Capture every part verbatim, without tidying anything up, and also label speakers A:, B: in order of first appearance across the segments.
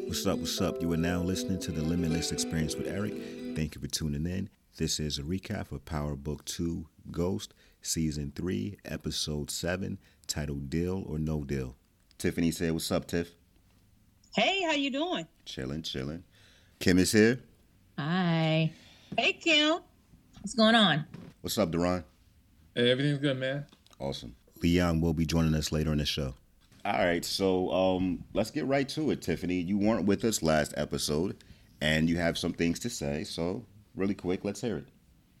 A: What's up? What's up? You are now listening to the Limitless Experience with Eric. Thank you for tuning in. This is a recap of Power Book two Ghost, Season three, Episode seven, titled Deal or No Deal. Tiffany said, what's up, Tiff?
B: Hey, how you doing?
A: Chilling, chilling. Kim is here.
C: Hi.
B: Hey, Kim.
C: What's going on?
A: What's up, Deron?
D: Hey, everything's good, man.
A: Awesome. Leon will be joining us later in the show. All right, so um, let's get right to it, Tiffany. You weren't with us last episode, and you have some things to say. So, really quick, let's hear it.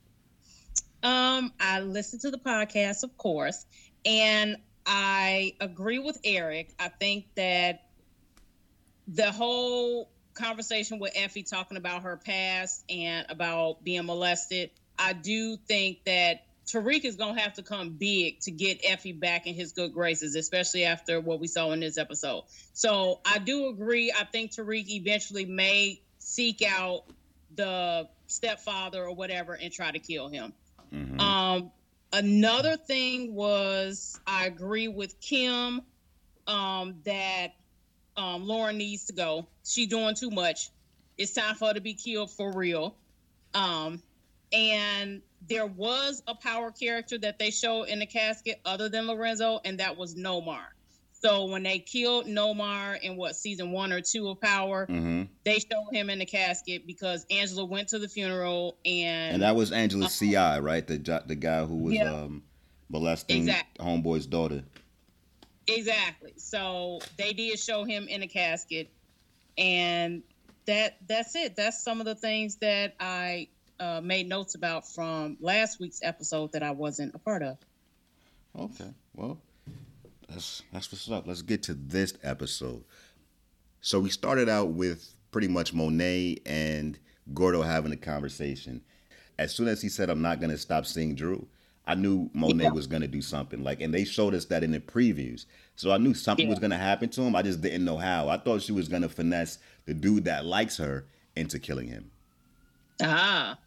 B: Um, I listened to the podcast, of course, and I agree with Eric. I think that the whole conversation with Effie talking about her past and about being molested, I do think that Tariq is going to have to come big to get Effie back in his good graces, especially after what we saw in this episode. So I do agree. I think Tariq eventually may seek out the stepfather or whatever and try to kill him. Mm-hmm. Um, another thing was I agree with Kim um, that um, Lauren needs to go. She's doing too much. It's time for her to be killed for real. Um, and there was a power character that they showed in the casket other than Lorenzo, and that was Nomar. So when they killed Nomar in what season one or two of Power, mm-hmm. they showed him in the casket because Angela went to the funeral, and
A: and that was Angela's uh, C I, right? The the guy who was yeah. um, molesting exactly. Homeboy's daughter.
B: Exactly. So they did show him in a casket, and that that's it. That's some of the things that I. Uh, made notes about from last week's episode that I wasn't a part of.
A: Okay, well, that's that's what's up. Let's get to this episode. So we started out with pretty much Monet and Gordo having a conversation. As soon as he said, "I'm not gonna stop seeing Drew," I knew Monet yeah. was gonna do something. Like, and they showed us that in the previews, so I knew something yeah. was gonna happen to him. I just didn't know how. I thought she was gonna finesse the dude that likes her into killing him.
B: Ah.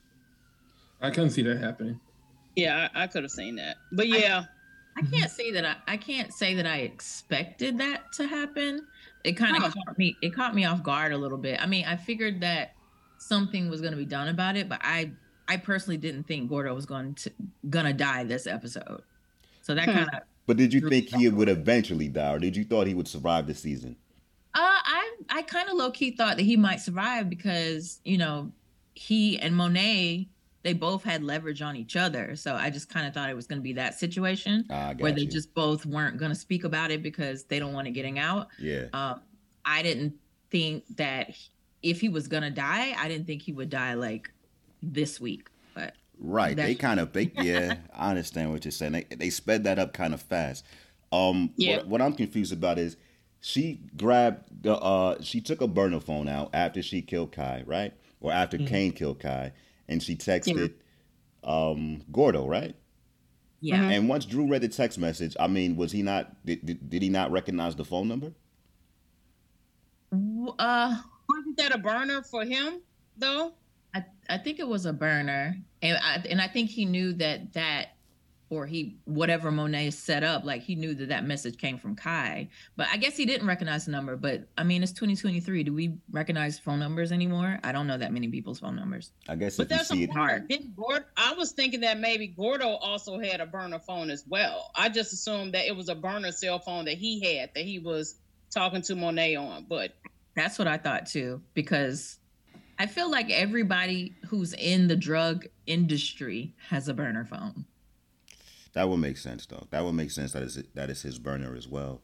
D: I couldn't see that happening.
B: Yeah, I, I could have seen that, but yeah,
C: I, I can't say that I, I can't say that I expected that to happen. It kind of oh. caught me. It caught me off guard a little bit. I mean, I figured that something was going to be done about it, but I, I personally didn't think Gordo was going to gonna die this episode. So that hmm. kind of.
A: But did you think he would eventually die, or did you thought he would survive the season?
C: Uh, I I kind of low key thought that he might survive because you know he and Monet. They both had leverage on each other. So I just kind of thought it was going to be that situation uh, where they you. just both weren't going to speak about it because they don't want it getting out.
A: Yeah.
C: Um, I didn't think that if he was going to die, I didn't think he would die like this week. But
A: right. They kind of, they, yeah, I understand what you're saying. They, they sped that up kind of fast. Um, yeah. What, what I'm confused about is she grabbed the, uh, she took a burner phone out after she killed Kai, right? Or after mm-hmm. Kane killed Kai. And she texted yeah. um, Gordo, right?
C: Yeah.
A: And once Drew read the text message, I mean, was he not? Did, did, did he not recognize the phone number?
C: Uh,
B: wasn't that a burner for him though?
C: I I think it was a burner, and I and I think he knew that that or he whatever Monet set up, like he knew that that message came from Kai. But I guess he didn't recognize the number. But I mean, it's twenty twenty-three. Do we recognize phone numbers anymore? I don't know that many people's phone numbers.
A: I guess
B: but
A: if
B: that's
A: you see it
B: hard. I was thinking that maybe Gordo also had a burner phone as well. I just assumed that it was a burner cell phone that he had that he was talking to Monet on. But
C: that's what I thought too, because I feel like everybody who's in the drug industry has a burner phone.
A: That would make sense, though. That would make sense that is that is his burner as well.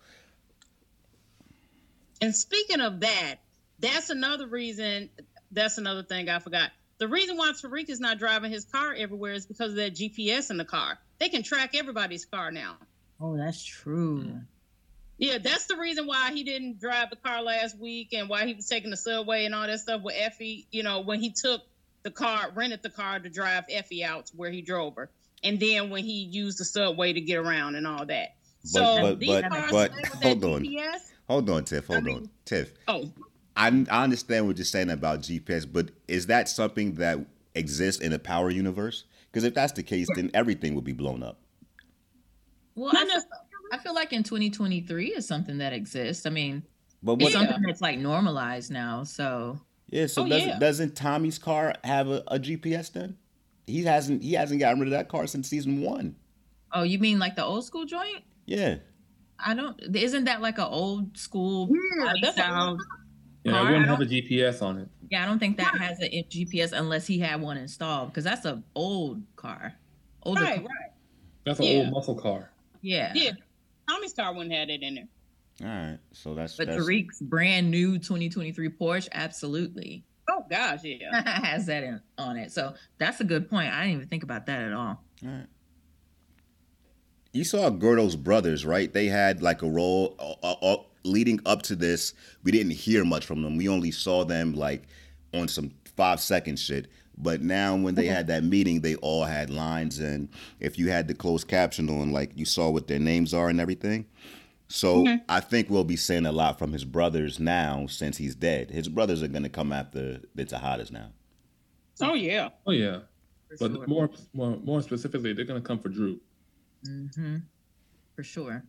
B: And speaking of that, that's another reason. That's another thing I forgot. The reason why Tariq is not driving his car everywhere is because of that G P S in the car. They can track everybody's car now.
C: Oh, that's true.
B: Yeah, that's the reason why he didn't drive the car last week and why he was taking the subway and all that stuff with Effie. You know, when he took the car, rented the car to drive Effie out to where he drove her. And then when he used the subway to get around and all that.
A: But,
B: so
A: but,
B: these
A: but,
B: cars
A: but, hold on.
B: G P S,
A: hold on, Tiff. Hold I mean, on. Tiff. Oh. I, I understand what you're saying about G P S, but is that something that exists in a Power universe? Because if that's the case, then everything would be blown up.
C: Well, I, feel, I feel like in twenty twenty-three is something that exists. I mean,
A: But
C: It's
A: what?
B: Yeah.
C: something that's like normalized now. So
A: Yeah. So
B: Oh,
A: doesn't
B: yeah.
A: doesn't Tommy's car have a, a G P S then? He hasn't he hasn't gotten rid of that car since season one.
C: oh, you mean like the old school joint?
A: Yeah.
C: I don't. Isn't that like an old school
B: Yeah,
C: body
B: that's a-
C: style?
D: Yeah,
C: Car,
D: it
C: I
D: wouldn't have
C: don't-
D: a G P S on it.
C: Yeah, I don't think that has a G P S unless he had one installed because that's an old car. Older
B: Right,
C: car.
B: right.
D: That's an
B: Yeah.
D: old muscle car.
C: Yeah.
B: Yeah. Tommy's car wouldn't have it in there.
A: All right. So that's
C: But
A: that's
C: Tariq's brand new twenty twenty-three Porsche, absolutely
B: Oh gosh, yeah.
C: has that in, on it. So that's a good point. I didn't even think about that at all.
A: all right. You saw Gordo's brothers, right? They had like a role uh, uh, leading up to this. We didn't hear much from them. We only saw them like on some five second shit. But now when they had that meeting, they all had lines, and if you had the closed caption on, like you saw what their names are and everything. So
B: Mhm.
A: I think we'll be seeing a lot from his brothers now since he's dead. His brothers are gonna come after the Tejadas now.
B: Oh yeah.
D: Oh yeah,
C: For
D: but
C: sure.
D: more, more more specifically, they're gonna come for Drew.
C: Mm-hmm. For sure.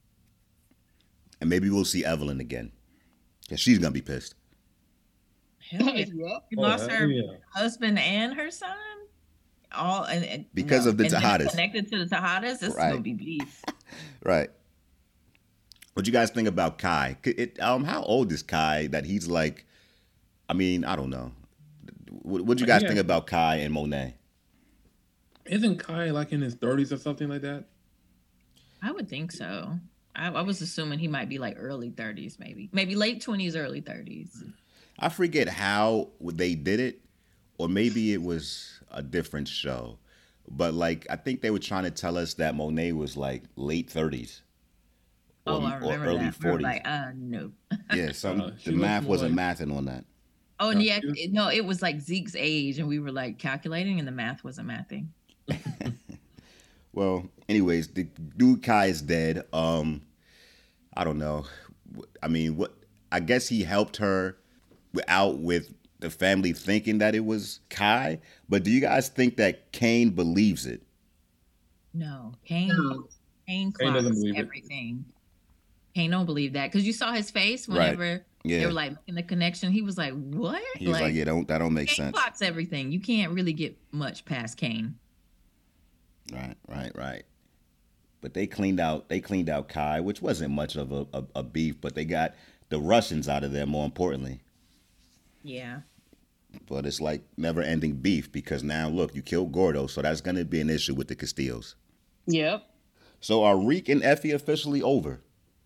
A: And maybe we'll see Evelyn again. Because she's gonna be pissed.
C: Hell yeah.
B: Yeah.
C: She
D: Oh,
C: lost
D: hell
C: her
D: yeah.
C: husband and her son. All and, and
A: Because of the
C: and then
A: Tejadas.
C: connected to the Tejadas. This
A: Right.
C: is gonna be beef.
A: Right. What you guys think about Kai? Could It, um, how old is Kai that he's like? I mean, I don't know. What would you guys
D: Yeah.
A: think about Kai and Monet?
D: Isn't Kai like in his thirties or something like that?
C: I would think so. I, I was assuming he might be like early thirties, maybe, maybe late twenties, early thirties.
A: I forget how they did it, or maybe it was a different show. But like, I think they were trying to tell us that Monet was like late thirties or,
C: Oh, I
A: or
C: remember
A: early
C: that. We were
A: forties.
C: like, uh, no.
A: Yeah, some
D: Uh, she
A: the
D: looks
A: math
D: more
A: wasn't
D: like-
A: mathing on that.
C: Oh, and
D: No,
C: yeah,
D: she was-
C: it- no, it was like Zeke's age, and we were like calculating, and the math wasn't mathing.
A: Well, anyways, the dude Kai is dead. Um, I don't know. I mean, what? I guess he helped her out with the family thinking that it was Kai. But do you guys think that Kane believes it?
C: No, Kane,
B: No.
C: Kane
D: Kane doesn't
C: clocks
D: believe it.
C: everything. Kane don't believe that because you saw his face
A: Right.
C: whenever
A: Yeah.
C: they were like making the connection. He was like, "What?"
A: He was like, "Yeah, don't that don't make
C: Kane
A: sense."
C: clocks everything. You can't really get much past Kane.
A: Right, right, right. But they cleaned out they cleaned out Kai, which wasn't much of a, a, a beef, but they got the Russians out of there more importantly.
C: Yeah.
A: But it's like never ending beef because now look, you killed Gordo, so that's gonna be an issue with the Castillos.
B: Yep.
A: So are Reek and Effie officially over?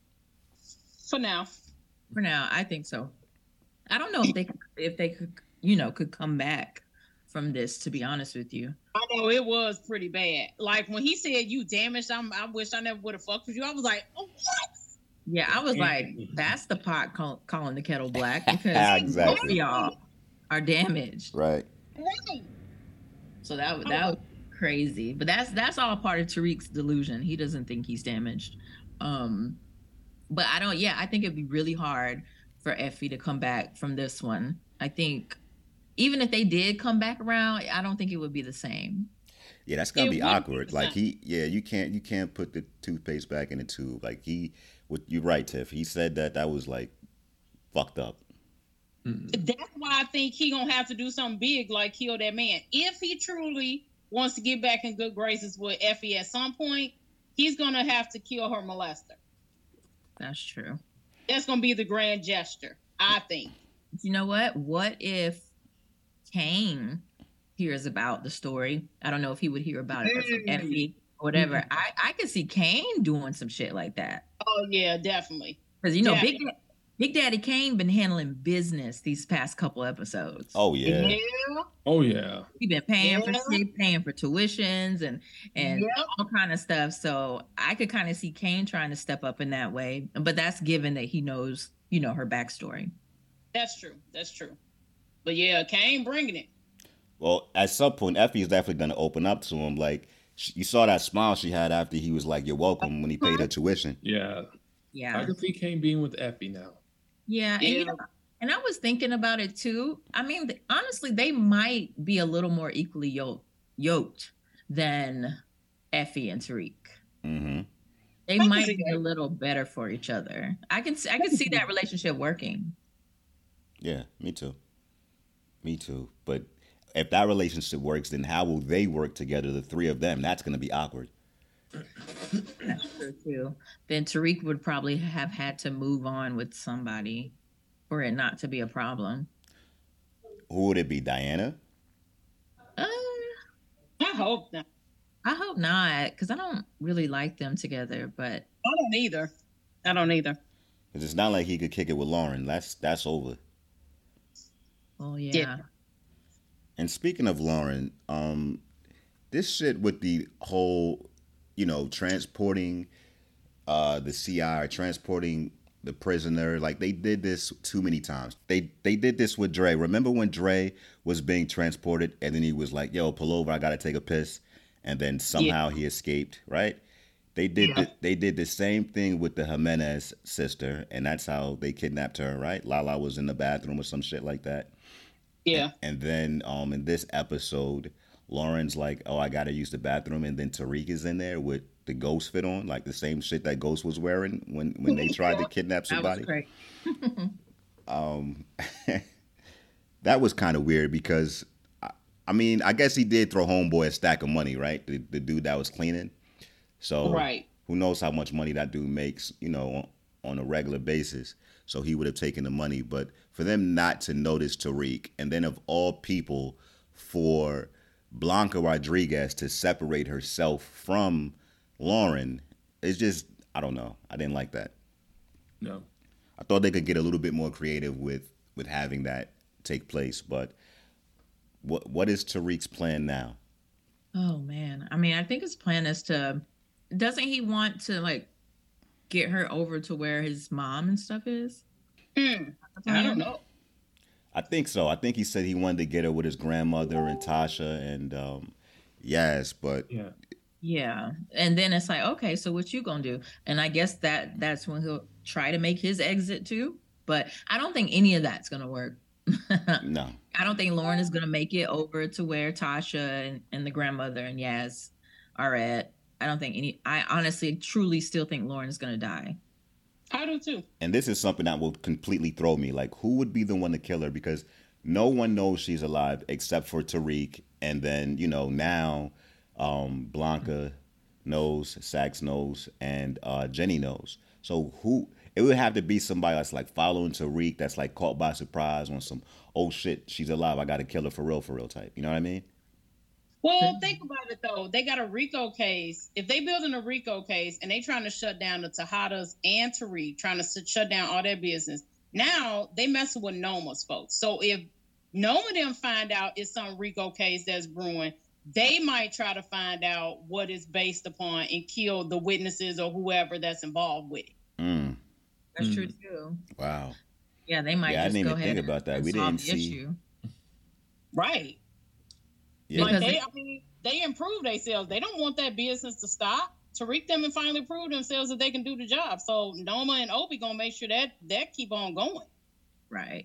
B: For now.
C: For now, I think so. I don't know if they could, if they could, you know, could come back from this. To be honest with you,
B: I know it was pretty bad. Like when he said you damaged, I'm, I wish I never would have fucked with you. I was like, oh, what?
C: yeah, I was like, that's the pot call, calling the kettle black because
A: Exactly.
C: both of y'all are damaged.
A: Right.
B: Right.
C: So that was that was crazy. But that's that's all part of Tariq's delusion. He doesn't think he's damaged. Um, but I don't. Yeah, I think it'd be really hard for Effie to come back from this one. I think even if they did come back around, I don't think it would be the same.
A: Yeah, that's gonna
B: It
A: be
B: wouldn't be
A: awkward.
B: the
A: Like
B: same.
A: he, yeah, you can't, you can't put the toothpaste back in the tube. Like he, what you're right, Tiff. He said that that was like fucked up.
B: That's why I think he gonna have to do something big, like kill that man. If he truly wants to get back in good graces with Effie at some point, he's gonna have to kill her molester.
C: That's true.
B: That's gonna be the grand gesture, I think.
C: You know what? What if Kane hears about the story? I don't know if he would hear about it from
B: Mm.
C: Effie or whatever. I I could see Kane doing some shit like that.
B: Oh yeah, definitely.
C: Because you know,
B: Yeah.
C: Big Da- Big Daddy Kane been handling business these past couple episodes.
A: Oh yeah,
B: Yeah.
D: Oh yeah.
C: He been paying
B: Yeah.
C: for shit, paying for tuitions and and
B: Yep.
C: all kind of stuff. So I could kind of see Kane trying to step up in that way. But that's given that he knows, you know, her backstory.
B: That's true. That's true. But yeah, Kane bringing it.
A: Well, at some point, Effie is definitely going to open up to him. Like, sh- you saw that smile she had after he was like, "You're welcome," when he paid her tuition.
D: Yeah.
C: Yeah.
D: I can see Kane being with Effie now.
C: Yeah, and,
B: Yeah.
C: you know, and I was thinking about it too. I mean, th- honestly, they might be a little more equally yoked, yoked than Effie and Tariq.
A: Mm-hmm.
C: They
B: I can
C: might
B: see
C: be
B: that.
C: a little better for each other. I can I can see that relationship working.
A: Yeah, me too. Me too. But if that relationship works, then how will they work together, the three of them? That's going to be awkward.
C: That's true too. Then Tariq would probably have had to move on with somebody for it not to be a problem.
A: Who would it be? Diana?
C: Uh,
B: I hope not.
C: I hope not, because I don't really like them together. But
B: I don't either. I don't either.
A: Because it's not like he could kick it with Lauren. That's that's over.
C: oh yeah,
B: Yeah.
A: And speaking of Lauren, um, this shit with the whole, you know, transporting uh, the C I or transporting the prisoner, like they did this too many times. They they did this with Dre. Remember when Dre was being transported and then he was like, "Yo, pull over, I gotta take a piss," and then somehow he escaped, right? They did
B: Yeah.
A: the, they did the same thing with the Jimenez sister, and that's how they kidnapped her, right? Lala was in the bathroom or some shit like that.
B: Yeah.
A: And then um in this episode, Lauren's like, "Oh, I gotta use the bathroom," and then Tariq is in there with the ghost fit on, like the same shit that Ghost was wearing when when they tried to kidnap
C: that was
A: somebody.
C: great.
A: Um, that was kind of weird because, I, I mean, I guess he did throw Homeboy a stack of money, right? The, the dude that was cleaning. So
B: Right.
A: who knows how much money that dude makes, you know, on, on a regular basis. So he would have taken the money. But for them not to notice Tariq, and then of all people, for Blanca Rodriguez to separate herself from Lauren, it's just, I don't know. I didn't like that.
D: No.
A: I thought they could get a little bit more creative with with having that take place. But what what is Tariq's plan now?
C: Oh man, I mean, I think his plan is to. Doesn't he want to like get her over to where his mom and stuff is?
B: Hmm. I don't know.
A: I think so. I think he said he wanted to get her with his grandmother and Tasha and um, yes, but
D: Yeah.
C: Yeah, and then it's like, okay, so what you gonna do? And I guess that that's when he'll try to make his exit too. But I don't think any of that's gonna work.
A: no.
C: I don't think Lauren is gonna make it over to where Tasha and, and the grandmother and Yaz are at. I don't think any. I honestly, truly, still think Lauren is gonna die.
B: I do too.
A: And this is something that will completely throw me. Like, who would be the one to kill her? Because no one knows she's alive except for Tariq. And then, you know, now um, Blanca knows, Sax knows, and uh, Jenny knows. So who? It would have to be somebody that's like following Tariq, that's like caught by surprise on some, oh shit, she's alive, I got to kill her for real, for real type. You know what I mean?
B: Well, think about it though. They got a RICO case. If they building a RICO case and they trying to shut down the Tejadas and Tariq, trying to s- shut down all their business, now they messing with Noma's folks. So if Noma them find out it's some RICO case that's brewing, they might try to find out what it's based upon and kill the witnesses or whoever that's involved with it.
A: Mm,
C: That's
D: Mm.
C: true too.
A: wow.
C: Yeah, they might
A: Yeah, I
C: just
A: didn't
C: go
A: even
C: ahead
A: think about that.
C: and
A: We
C: solve
A: didn't
C: the
A: see-
C: issue.
B: Right.
A: Yeah.
B: Like
C: Because
B: they,
C: it-
B: I mean, they improve themselves. They don't want that business to stop. Tariq them and finally prove themselves that they can do the job. So Noma and Obi gonna make sure that that keep on going.
C: Right.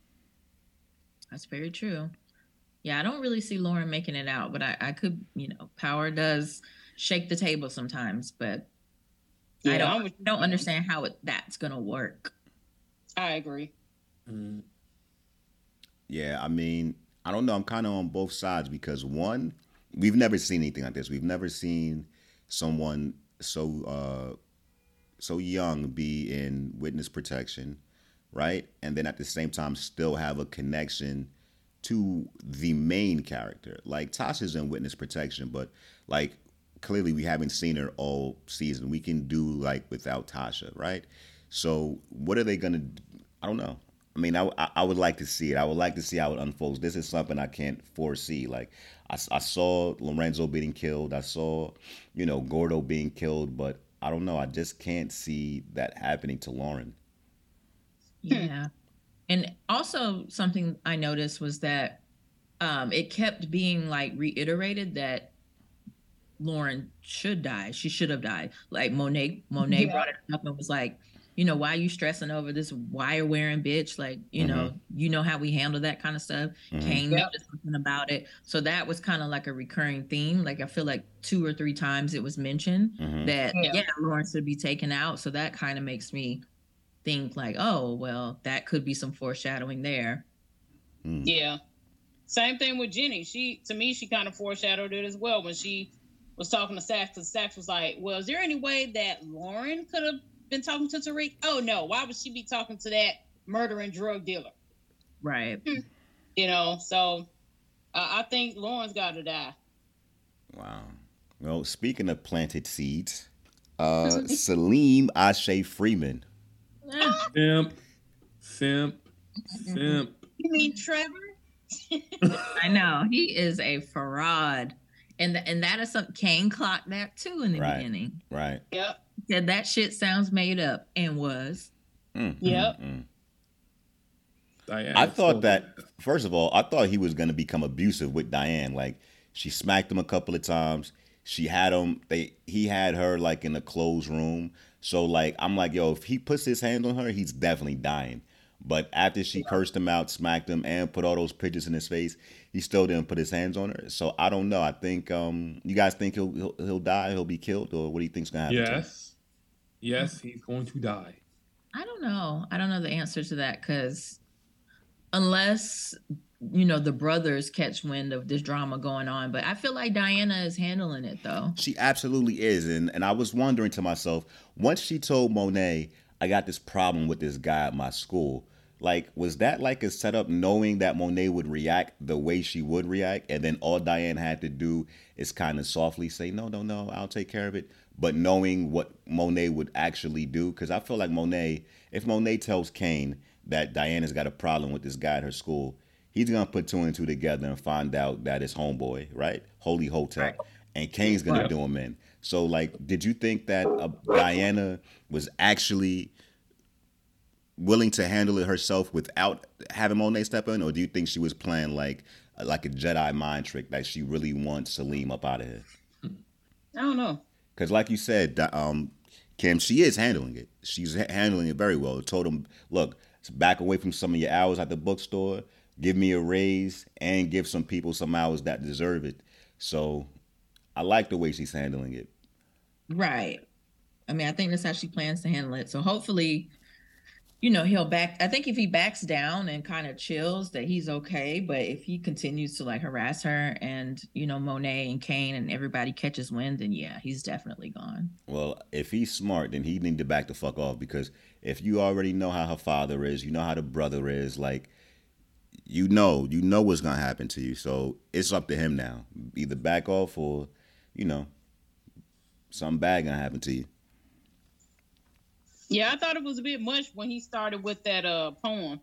C: That's very true. Yeah, I don't really see Lauren making it out, but I, I could, you know, power does shake the table sometimes, but I
B: Yeah,
C: don't
B: I'm with you.
C: don't understand how it, that's gonna work.
B: I agree.
D: Mm.
A: Yeah, I mean, I don't know. I'm kind of on both sides because one, we've never seen anything like this. We've never seen someone so uh, so young be in witness protection, right? And then at the same time still have a connection to the main character. Like Tasha's in witness protection, but like clearly we haven't seen her all season. We can do like without Tasha, right? So what are they gonna? I don't know. I mean, I, I I would like to see it. I would like to see how it unfolds. This is something I can't foresee. Like I, I saw Lorenzo being killed. I saw, you know, Gordo being killed, but I don't know. I just can't see that happening to Lauren.
C: Yeah. And also something I noticed was that um it kept being like reiterated that Lauren should die. She should have died. Like Monet Monet
B: Yeah.
C: brought it up and was like, you know, why are you stressing over this wire wearing bitch? Like, you
A: Mhm.
C: know, you know how we handle that kind of stuff.
A: Mhm.
C: Kane
B: Yep.
C: noticed something about it. So that was kind of like a recurring theme. Like I feel like two or three times it was mentioned
A: Mhm.
C: that
B: Yeah.
C: yeah, Lawrence would be taken out. So that kind of makes me think like, oh, well, that could be some foreshadowing there.
A: Mm.
B: Yeah. Same thing with Jenny. She, to me, she kind of foreshadowed it as well when she was talking to Sax, because Sax was like, well, is there any way that Lauren could have been talking to Tariq? Oh, no. Why would she be talking to that murdering drug dealer?
C: Right.
B: You know, so uh, I think Lauren's got to die.
A: Wow. Well, speaking of planted seeds, uh, Salim Ashe Freeman.
C: Ah,
D: Simp, simp, simp.
B: You mean Trevor?
C: I know he is a fraud, and th- and that is something Kane clocked that too in the
A: Right.
C: beginning.
A: Right.
B: Yep.
C: Said that shit sounds made up, and was.
A: Mm,
B: Yep.
A: mm, mm.
D: Diane,
A: I thought
D: so-
A: that, first of all, I thought he was going to become abusive with Diane. Like, she smacked him a couple of times. She had him, they he had her, like, in a closed room. So, like, I'm like, yo, if he puts his hands on her, he's definitely dying. But after she cursed him out, smacked him, and put all those pictures in his face, he still didn't put his hands on her. So, I don't know. I think, um, you guys think he'll he'll, he'll die? He'll be killed? Or what do you think's going to happen to him?
D: Yes. Yes, he's going to die.
C: I don't know. I don't know the answer to that because unless you know the brothers catch wind of this drama going on, but I feel like Diana is handling it though.
A: She absolutely is. And and I was wondering to myself, once she told Monet, I got this problem with this guy at my school, like, was that like a setup knowing that Monet would react the way she would react? And then all Diane had to do is kind of softly say, no, no, no, I'll take care of it. But knowing what Monet would actually do, because I feel like Monet, if Monet tells Kane that Diana's got a problem with this guy at her school, he's going to put two and two together and find out that it's homeboy, right? Holy Hotel.
C: Right.
A: And Kane's going
D: Right.
A: to do him in. So, like, did you think that uh, Diana was actually willing to handle it herself without having Monet step in? Or do you think she was playing like like a Jedi mind trick that she really wants Salim up out of here?
B: I don't know.
A: Because like you said, Di- um, Kim, she is handling it. She's ha- handling it very well. Told him, look, back away from some of your hours at the bookstore, give me a raise, and give some people some hours that deserve it. So I like the way she's handling it.
C: Right. I mean, I think that's how she plans to handle it. So hopefully, you know, he'll back. I think if he backs down and kind of chills, that he's okay. But if he continues to like harass her and, you know, Monet and Kane and everybody catches wind, then yeah, he's definitely gone.
A: Well, if he's smart, then he need to back the fuck off, because if you already know how her father is, you know how the brother is, like, you know, you know what's gonna happen to you. So it's up to him now. Either back off or, you know, something bad gonna happen to you.
B: Yeah, I thought it was a bit much when he started with that uh poem.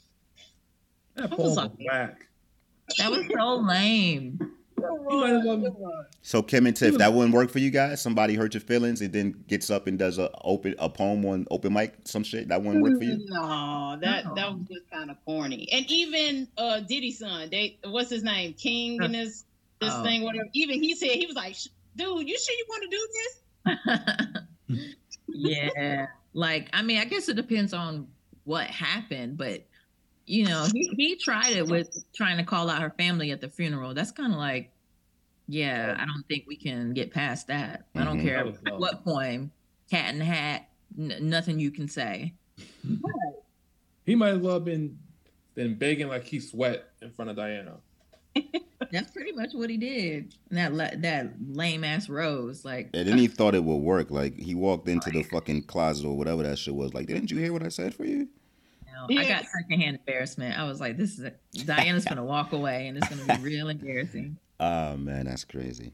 D: That
B: I
D: poem
B: was
D: was
B: like-
D: whack.
C: That was so lame.
D: You might as well-
A: So Kim and Tiff, that wouldn't work for you guys? Somebody hurt your feelings and then gets up and does a open a poem on open mic, some shit, that wouldn't work for you?
B: No, that
C: No.
B: that was just kind of corny. And even uh Diddy's son, they what's his name, King, and this this
C: Oh.
B: thing, whatever. Even he said he was like, "Sh- dude, you sure you want to do this?"
C: Yeah. Like, I mean, I guess it depends on what happened, but you know, he, he tried it with trying to call out her family at the funeral. That's kind of like, yeah, I don't think we can get past that. I don't
A: Mhm.
C: care
D: That was
C: at
D: dumb.
C: what point, cat in the hat, n- nothing you can say.
D: He might as well have been been begging like he sweat in front of Diana.
C: That's pretty much what he did. And that la- that lame ass rose, like,
A: And then he thought it would work. Like, he walked into the fucking closet or whatever that shit was. Like, didn't you hear what I said for you?
C: you know, I
B: Yeah.
C: got secondhand embarrassment. I was like, this is a, Diana's gonna walk away, and it's gonna be real embarrassing.
A: Oh man, that's crazy.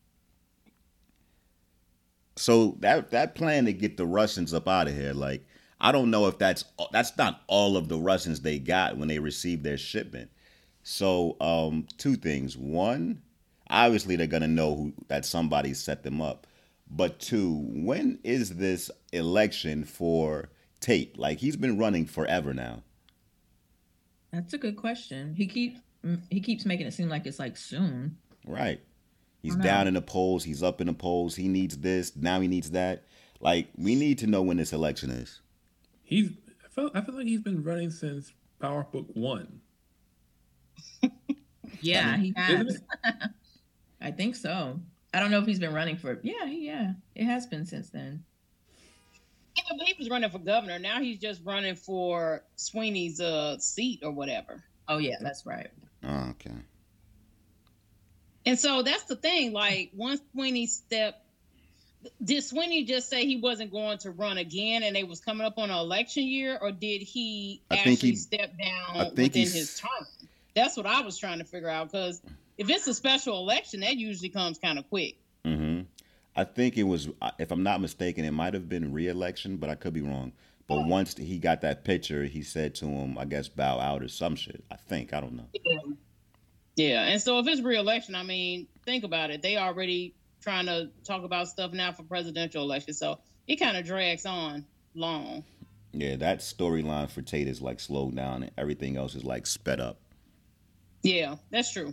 A: So that that plan to get the Russians up out of here, like, I don't know if that's that's not all of the Russians they got when they received their shipment. So um, two things: one, obviously they're gonna know who, that somebody set them up. But two, when is this election for Tate? Like, he's been running forever now.
C: That's a good question. He keep mm, he keeps making it seem like it's like soon.
A: Right. He's
C: I know.
A: down in the polls. He's up in the polls. He needs this. Now he needs that. Like, we need to know when this election is.
D: He's I felt I feel like he's been running since Power Book One.
C: Yeah, he
D: Isn't
C: has. I think so. I don't know if he's been running for. Yeah, he, yeah, it has been since then.
B: Yeah, but he was running for governor. Now he's just running for Sweeney's uh, seat or whatever.
C: Oh yeah, that's right.
A: Oh, okay.
B: And so that's the thing. Like, once Sweeney stepped, did Sweeney just say he wasn't going to run again, and they was coming up on an election year, or did he
A: I
B: actually
A: think he-
B: step down
A: I think
B: within
A: he's-
B: his term? That's what I was trying to figure out. Because if it's a special election, that usually comes kind of quick.
A: hmm I think it was, if I'm not mistaken, it might have been re-election, but I could be wrong. But once he got that picture, he said to him, I guess, bow out or some shit. I think. I don't know.
B: Yeah. Yeah, and so if it's re-election, I mean, think about it. They already trying to talk about stuff now for presidential election, so it kind of drags on long.
A: Yeah, that storyline for Tate is like slowed down and everything else is like sped up.
B: Yeah, that's true.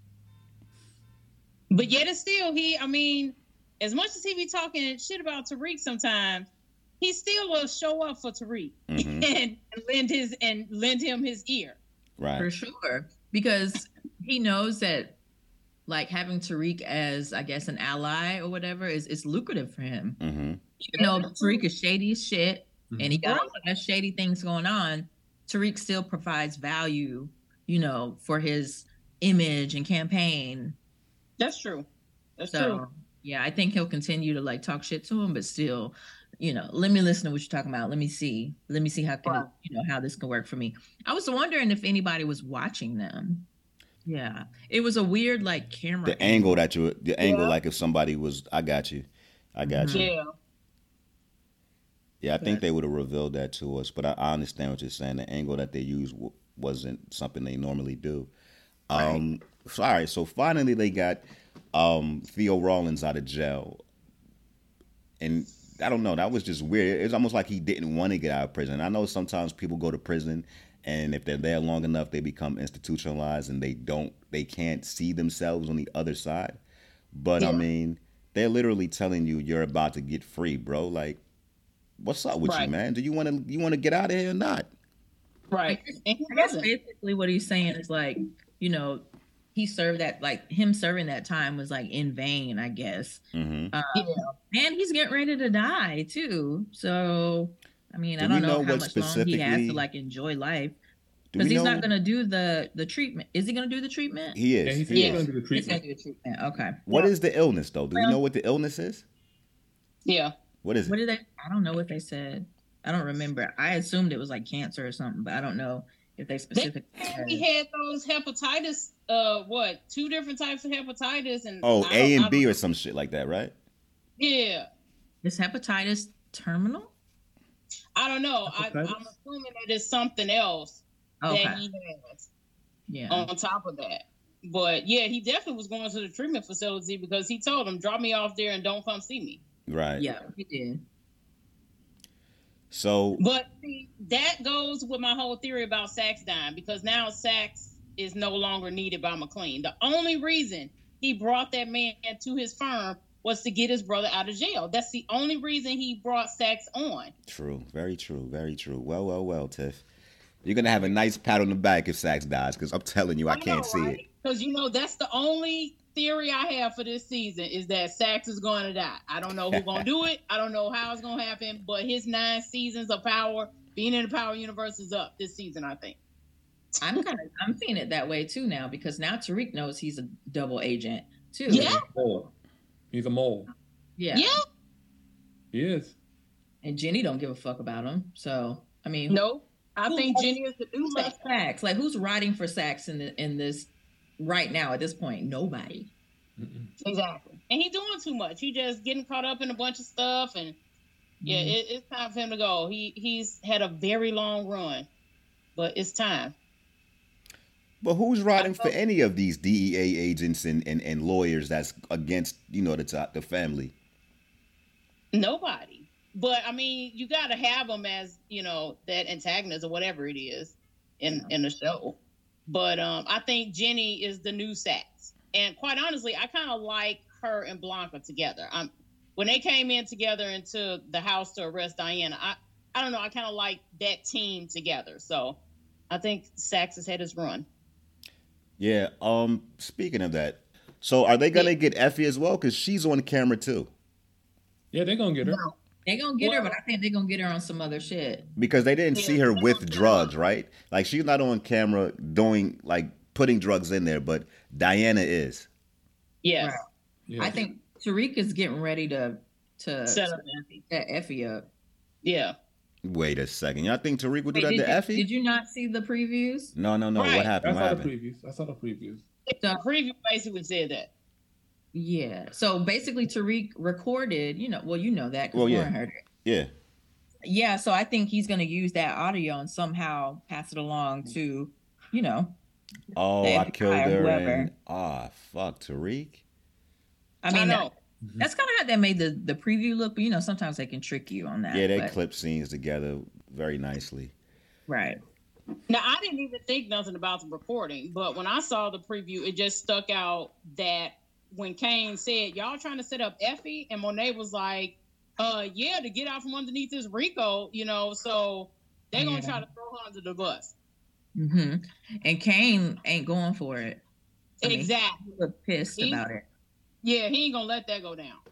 B: But yet it's still, he, I mean, as much as he be talking shit about Tariq sometimes, he still will show up for Tariq
A: Mhm.
B: and lend his and lend him his ear.
A: Right.
C: For sure, because he knows that, like, having Tariq as, I guess, an ally or whatever is is lucrative for him.
A: hmm
C: Even though Tariq is shady as shit,
D: Mhm.
C: and he got all that shady things going on, Tariq still provides value, you know, for his image and campaign.
B: That's true. That's
C: So
B: true.
C: yeah, I think he'll continue to like talk shit to him, but still, you know, let me listen to what you're talking about. Let me see. Let me see how can
B: Right.
C: you know how this can work for me. I was wondering if anybody was watching them. Yeah, it was a weird like camera.
A: The angle that you, the angle,
B: Yeah.
A: like if somebody was, I got you. I got
C: Mhm.
A: you.
B: Yeah.
A: Yeah, I think
C: But-
A: they would have revealed that to us, but I, I understand what you're saying. The angle that they used w- wasn't something they normally do. Um, so, all right, so finally they got um, Theo Rawlins out of jail, and I don't know, that was just weird. It's almost like he didn't want to get out of prison. I know sometimes people go to prison, and if they're there long enough, they become institutionalized, and they don't, they can't see themselves on the other side. But I
B: Yeah.
A: mean, they're literally telling you you're about to get free, bro. Like, what's up with you,
B: Right.
A: man? Do you want to you want to get out of here or not?
B: Right. And he
C: I guess
B: doesn't.
C: basically what he's saying is like, you know, he served that, like him serving that time was like in vain, I guess.
A: hmm
C: Uh,
B: Yeah.
C: and he's getting ready to die too. So, I mean,
A: Do
C: I
A: we
C: don't know,
A: know
C: how
A: what
C: much long he has
A: specifically-
C: to like enjoy life
A: Do
C: because
A: we
C: he's
A: know
C: not going to do the the treatment. Is he going to do the treatment?
A: he
D: Yeah,
A: is?
D: he said
A: he
D: he's
B: Yeah.
A: is.
D: going to do the
C: He's going
D: treatment.
C: to do the treatment. Okay.
A: What is the illness though? Do we
C: Well-
A: know what the illness is?
B: Yeah.
A: What is
C: What
A: it?
C: did they? I don't know what they said. I don't remember. I assumed it was like cancer or something, but I don't know if they specifically. said.
B: He had those hepatitis, uh, what, two different types of hepatitis, and
A: Oh,
B: I
A: A
B: don't- I
A: and
B: don't
A: B
B: know.
A: or some shit like that, right?
B: Yeah,
C: Is hepatitis terminal?
B: I don't know. I, I'm
D: Hepatitis?
B: assuming that it's something else
C: Okay.
B: that he has
C: Yeah.
B: on top of that. But yeah, he definitely was going to the treatment facility because he told him, "Drop me off there and don't come see me."
A: Right.
C: Yeah, he did.
A: So
B: But see, that goes with my whole theory about Sachs dying because now Sachs is no longer needed by McLean. The only reason he brought that man to his firm was to get his brother out of jail. That's the only reason he brought Sachs on.
A: true, very true, very true. Well, well, well, Tiff. You're gonna have a nice pat on the back if Sachs dies, because I'm telling you, I can't see it.
B: Because you know that's the only theory I have for this season is that Sachs is going to die. I don't know who's going to do it. I don't know how it's going to happen. But his nine seasons of power, being in the Power Universe, is up this season. I think.
C: I'm kind of I'm seeing it that way too now because now Tariq knows he's a double agent too.
B: Yeah.
D: He's a mole. He's a mole.
C: Yeah.
B: Yeah.
D: He is.
C: And Jenny don't give a fuck about him. So I mean,
B: No, I
C: Who
B: think
C: loves-
B: Jenny is the new
C: who loves
B: Sachs.
C: Sachs? Like who's riding for Sachs in the, in this right now at this point? Nobody.
D: Mm-mm.
B: Exactly. And he doing too much. He just getting caught up in a bunch of stuff, and yeah,
C: Mhm.
B: it, it's time for him to go. He he's had a very long run, but it's time.
A: But who's riding for
B: I know.
A: any of these D E A agents and, and, and lawyers that's against, you know, the top, the family?
B: Nobody. But I mean, you got to have them as you know that antagonist or whatever it is in in the show. But um, I think Jenny is the new Sachs, and quite honestly, I kind of like her and Blanca together. Um, when they came in together into the house to arrest Diana, I I don't know. I kind of like that team together. So I think Saxe has had his run.
A: Yeah. Um. Speaking of that, so are they gonna
B: Yeah.
A: get Effie as well? Because she's on camera too.
D: Yeah, they're gonna get her.
B: No.
C: They gonna get her,
B: Well-
C: but I think they're gonna get her on some other shit.
A: Because they didn't
B: Yeah,
A: see her
B: they
A: with
B: don't-
A: drugs, right? Like she's not on camera doing like putting drugs in there, but Diana is.
B: Yes.
C: Right.
D: Yeah.
C: I think Tariq is getting ready to to
B: Set up Effie.
C: set Effie up.
B: Yeah.
A: Wait a second. Y'all think Tariq would do
C: Wait,
A: that
C: did,
A: to
C: you,
A: Effie?
C: did you not see the previews?
A: No, no, no.
B: Right.
A: What
D: I
A: happened? What
D: saw the
A: happened?
D: previews. I saw the previews.
B: The preview basically said that.
C: Yeah. So basically, Tariq recorded. You know, well, you know that because
A: Well, yeah.
C: Lauren heard it.
A: Yeah.
C: Yeah. So I think he's gonna use that audio and somehow pass it along to, you know,
A: Oh,
C: the
A: I
C: F B I
A: killed
C: or
A: her.
C: whoever.
A: And ah, fuck Tariq.
C: I mean,
B: I know.
C: that- that's kind of how they made the the preview look. But you know, sometimes they can trick you on that.
A: Yeah, they
C: but-
A: clip scenes together very nicely.
C: Right.
B: Now, I didn't even think nothing about the recording, but when I saw the preview, it just stuck out that when Kane said, y'all trying to set up Effie, and Monet was like, uh, yeah, to get out from underneath this Rico, you know, so they're going to
C: Yeah.
B: try to throw her under the bus.
C: hmm And Kane ain't going for it. I mean,
B: Exactly.
C: he looked pissed
B: He-
C: about it.
B: Yeah, he ain't going to let that go down.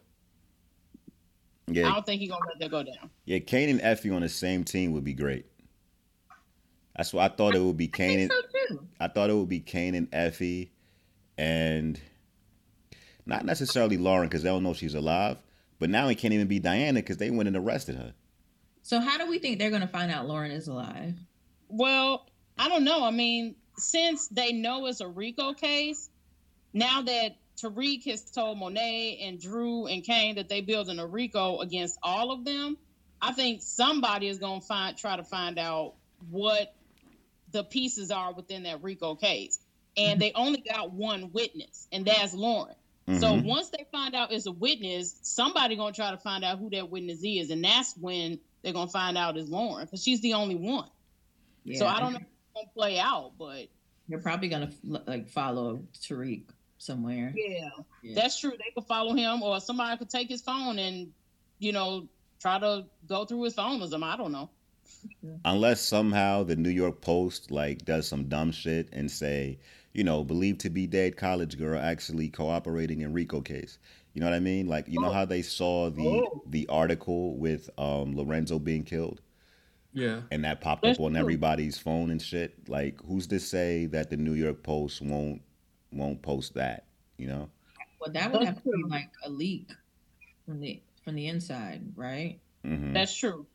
B: I
A: Yeah,
B: don't think he's going to let that go down.
A: yeah. Kane and Effie on the same team would be great. That's what I thought it would be.
C: I
A: Kane and
C: think so too.
A: I thought it would be Kane and Effie, and not necessarily Lauren because they don't know she's alive. But now it can't even be Diana because they went and arrested her.
C: So how do we think they're going to find out Lauren is alive?
B: Well, I don't know. I mean, since they know it's a RICO case, now that Tariq has told Monet and Drew and Kane that they building a RICO against all of them, I think somebody is going to find try to find out what the pieces are within that RICO case. And they only got one witness, and that's Lauren. So
A: Mhm.
B: once they find out it's a witness, somebody gonna try to find out who that witness is, and that's when they're gonna find out is Lauren, because she's the only one.
C: Yeah,
B: So I don't know how it's gonna play out, but
C: They're probably going to like follow Tariq somewhere.
B: yeah,
C: Yeah.
B: that's true. They could follow him, or somebody could take his phone and, you know, try to go through his phone or something. I don't know.
A: Unless somehow the New York Post like does some dumb shit and say, you know, believed to be dead college girl actually cooperating in RICO case. You know what I mean? Like, you know how they saw the
B: Oh.
A: the article with um, Lorenzo being killed,
D: Yeah.
A: and that popped
B: That's
A: up on
B: true.
A: everybody's phone and shit. Like, who's to say that the New York Post won't won't post that? You know?
C: Well, that would
B: That's
C: have to be
B: true.
C: like a leak from the from the inside, right?
A: hmm
B: That's true.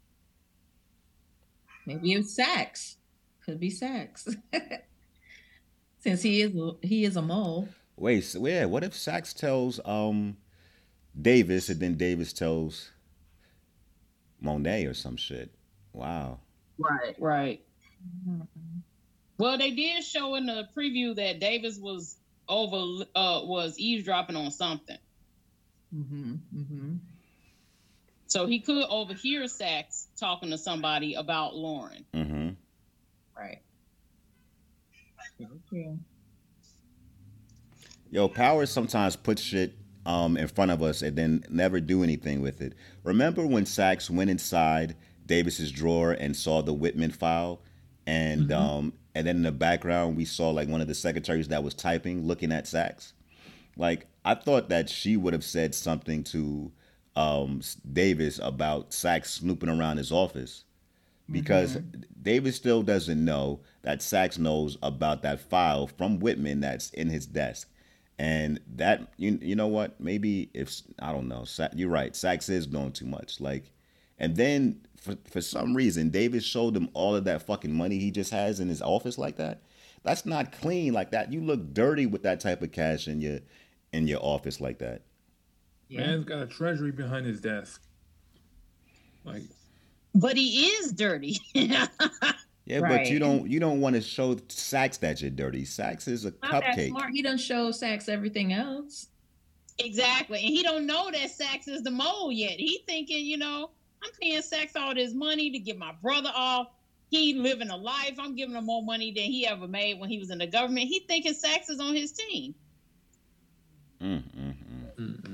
C: Maybe it's Sax. Could be Sax. Since he is he is a mole.
A: Wait, so, yeah. What if Sax tells um Davis and then Davis tells Monet or some shit? Wow.
B: Right, right. Well, they did show in the preview that Davis was over uh was eavesdropping on something.
C: Mm-hmm, mm-hmm.
B: So he could overhear Sax talking to somebody about Lauren.
A: hmm
C: Right. Okay.
A: Yo, Power sometimes puts shit um in front of us and then never do anything with it. Remember when Sax went inside Davis's drawer and saw the Whitman file, and
C: Mhm.
A: um and then in the background we saw like one of the secretaries that was typing looking at Sax. Like I thought that she would have said something to um Davis about Sax snooping around his office, because Davis still doesn't know that Sax knows about that file from Whitman that's in his desk. And that, you, you know what, maybe if, I don't know, Sa- you're right, Sax is doing too much. Like, and then for, for some reason, Davis showed him all of that fucking money he just has in his office like that. That's not clean like that. You look dirty with that type of cash in your in your office like that.
C: Yeah.
D: Man's got a treasury behind his desk. Like,
B: But he is dirty.
A: Yeah, but
C: Right.
A: you don't you don't want to show Sax that you're dirty. Sax is a
C: Not that
A: cupcake.
C: smart. He done show Sax everything else.
B: Exactly. And he don't know that Sax is the mole yet. He thinking, you know, I'm paying Sax all this money to get my brother off. He living a life. I'm giving him more money than he ever made when he was in the government. He thinking Sax is on his team.
A: Mm, mm, mm.
D: mm-mm.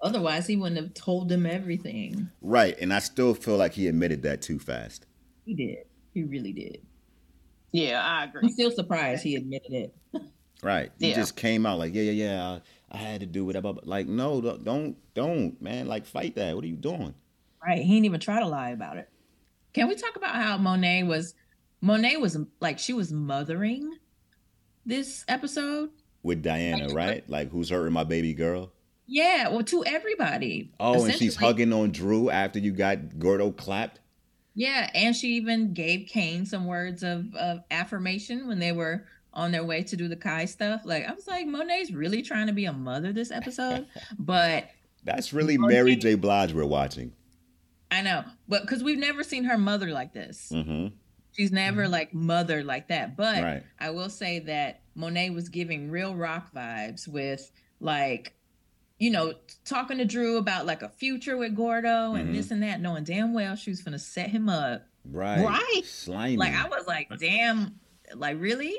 C: Otherwise, he wouldn't have told them everything.
A: Right, and I still feel like he admitted that too fast.
C: He did. He really did.
B: Yeah, I agree.
C: I'm still surprised he admitted it.
A: Right. He
B: Yeah.
A: just came out like, yeah, yeah, yeah, I, I had to do it. Blah, blah. Like, no, don't, don't, don't, man. Like, fight that. What are you doing?
C: Right. He didn't even try to lie about it. Can we talk about how Monet was, Monet was like, she was mothering this episode?
A: With Diana,
C: Like,
A: right? Like, who's hurting my baby girl?
C: Yeah. Well, to everybody.
A: Oh, and she's
C: Essentially,
A: hugging on Drew after you got Gordo clapped?
C: Yeah. And she even gave Kane some words of, of affirmation when they were on their way to do the Kai stuff. Like, I was like, Monet's really trying to be a mother this episode. But
A: That's really
C: Monet-
A: Mary J. Blige we're watching.
C: I know. But because we've never seen her mother like this.
A: Mm-hmm.
C: She's never like mother like that. But
A: Right.
C: I will say that Monet was giving real rock vibes with like, you know, talking to Drew about like a future with Gordo and
A: Mhm.
C: this and that, knowing damn well she was gonna set him up.
A: Right.
B: Right.
A: Slimy.
C: Like I was like, damn, like really?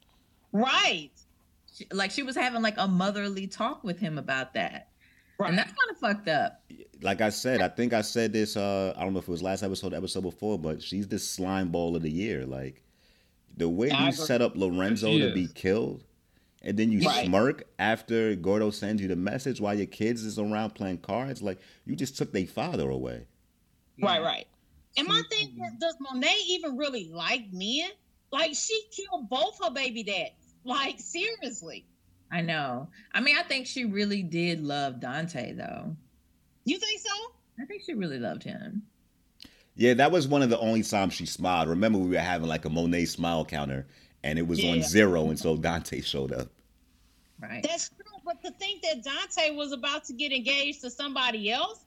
B: Right.
C: She, like she was having like a motherly talk with him about that.
B: Right.
C: And that's kind of fucked up.
A: Like I said, I think I said this, uh, I don't know if it was last episode, episode before, but she's the slime ball of the year. Like, the way
B: I
A: you
B: agree.
A: set up Lorenzo
D: She
A: to be
D: is.
A: killed, and then you
B: Right.
A: smirk after Gordo sends you the message while your kids is around playing cards, like, you just took their father away.
B: Right, right. And my
C: She-
B: thing is, does Monet even really like men? Like, she killed both her baby daddies. Like, seriously.
C: I know. I mean, I think she really did love Dante, though.
B: You think so?
C: I think she really loved him.
A: Yeah, that was one of the only times she smiled. Remember, we were having like a Monet smile counter, and it was on
B: Yeah.
A: zero until Dante showed up.
C: Right.
B: That's true. But to think that Dante was about to get engaged to somebody else,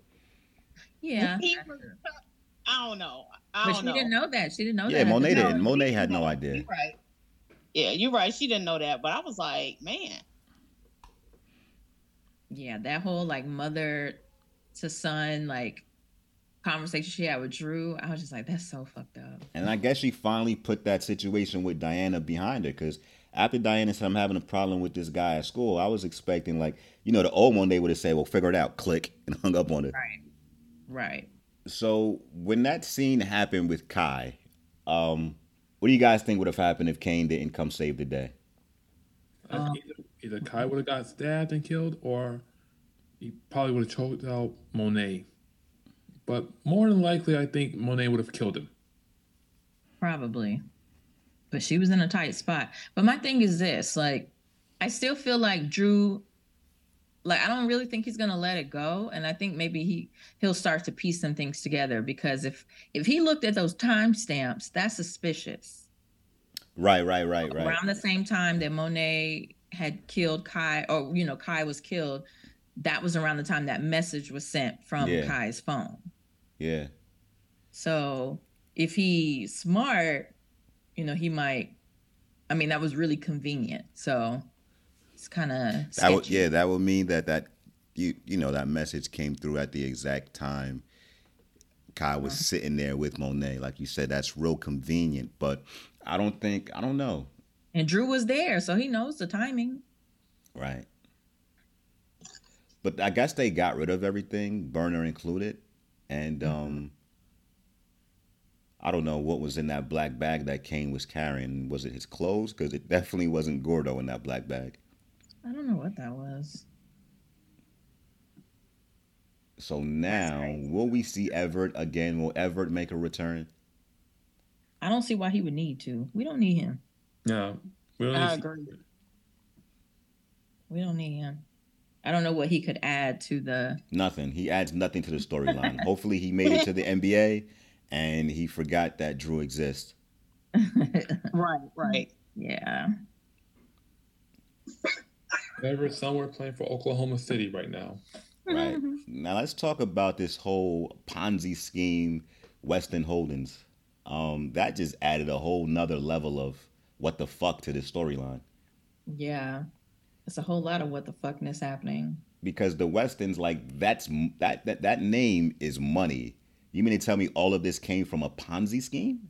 C: Yeah.
B: he was, I don't know. I
C: But
B: don't
C: she
B: know.
C: didn't know that. She didn't know
A: Yeah,
C: that. at the
A: Monet
C: time.
A: didn't. Monet had no
B: No,
A: idea.
B: You're right. Yeah, you're right. She didn't know that. But I was like, man.
C: Yeah, that whole like mother to son like conversation she had with Drew, I was just like, that's so fucked up.
A: And I guess she finally put that situation with Diana behind her, because after Diana said, I'm having a problem with this guy at school, I was expecting, like, you know, the old one, they would have said, well, figure it out, click, and hung up on her.
C: Right. Right.
A: So when that scene happened with Kai, um, what do you guys think would have happened if Kane didn't come save the day?
D: I
C: Um,
D: think either, either Kai would have got stabbed and killed, or he probably would have choked out Monet. But more than likely, I think Monet would have killed him.
C: Probably. But she was in a tight spot. But my thing is this, like, I still feel like Drew, like, I don't really think he's gonna let it go. And I think maybe he he'll start to piece some things together, because if if he looked at those timestamps, that's suspicious.
A: Right, right, right, right.
C: Around the same time that Monet had killed Kai, or you know, Kai was killed, that was around the time that message was sent from
A: Yeah.
C: Kai's phone.
A: Yeah.
C: So if he's smart, you know, he might. I mean, that was really convenient. So it's kind of
A: That would, yeah, that would mean that that you you know that message came through at the exact time Kai was sitting there with Monet. Like you said, that's real convenient. But I don't think I don't know.
C: And Drew was there, so he knows the timing.
A: Right. But I guess they got rid of everything, burner included, and um, I don't know what was in that black bag that Kane was carrying. Was it his clothes? Because it definitely wasn't Gordo in that black bag.
C: I don't know what that was.
A: So now,
C: crazy.
A: will we see Everett again? Will Everett make a return?
C: I don't see why he would need to. We don't need him.
D: Yeah, we don't
B: I
D: need to-
B: agree.
C: We don't need him. I don't know what he could add to the.
A: Nothing. He adds nothing to the storyline. Hopefully, he made it to the N B A and he forgot that Drew exists.
B: Right, right.
C: Yeah.
D: Everett somewhere playing for Oklahoma City right now.
A: Right. Now let's talk about this whole Ponzi scheme, Weston Holdings. Um, that just added a whole nother level of what the fuck to this storyline.
C: Yeah. It's a whole lot of what the fuckness happening.
A: Because the Westons, like, that's that that that name is money. You mean to tell me all of this came from a Ponzi scheme?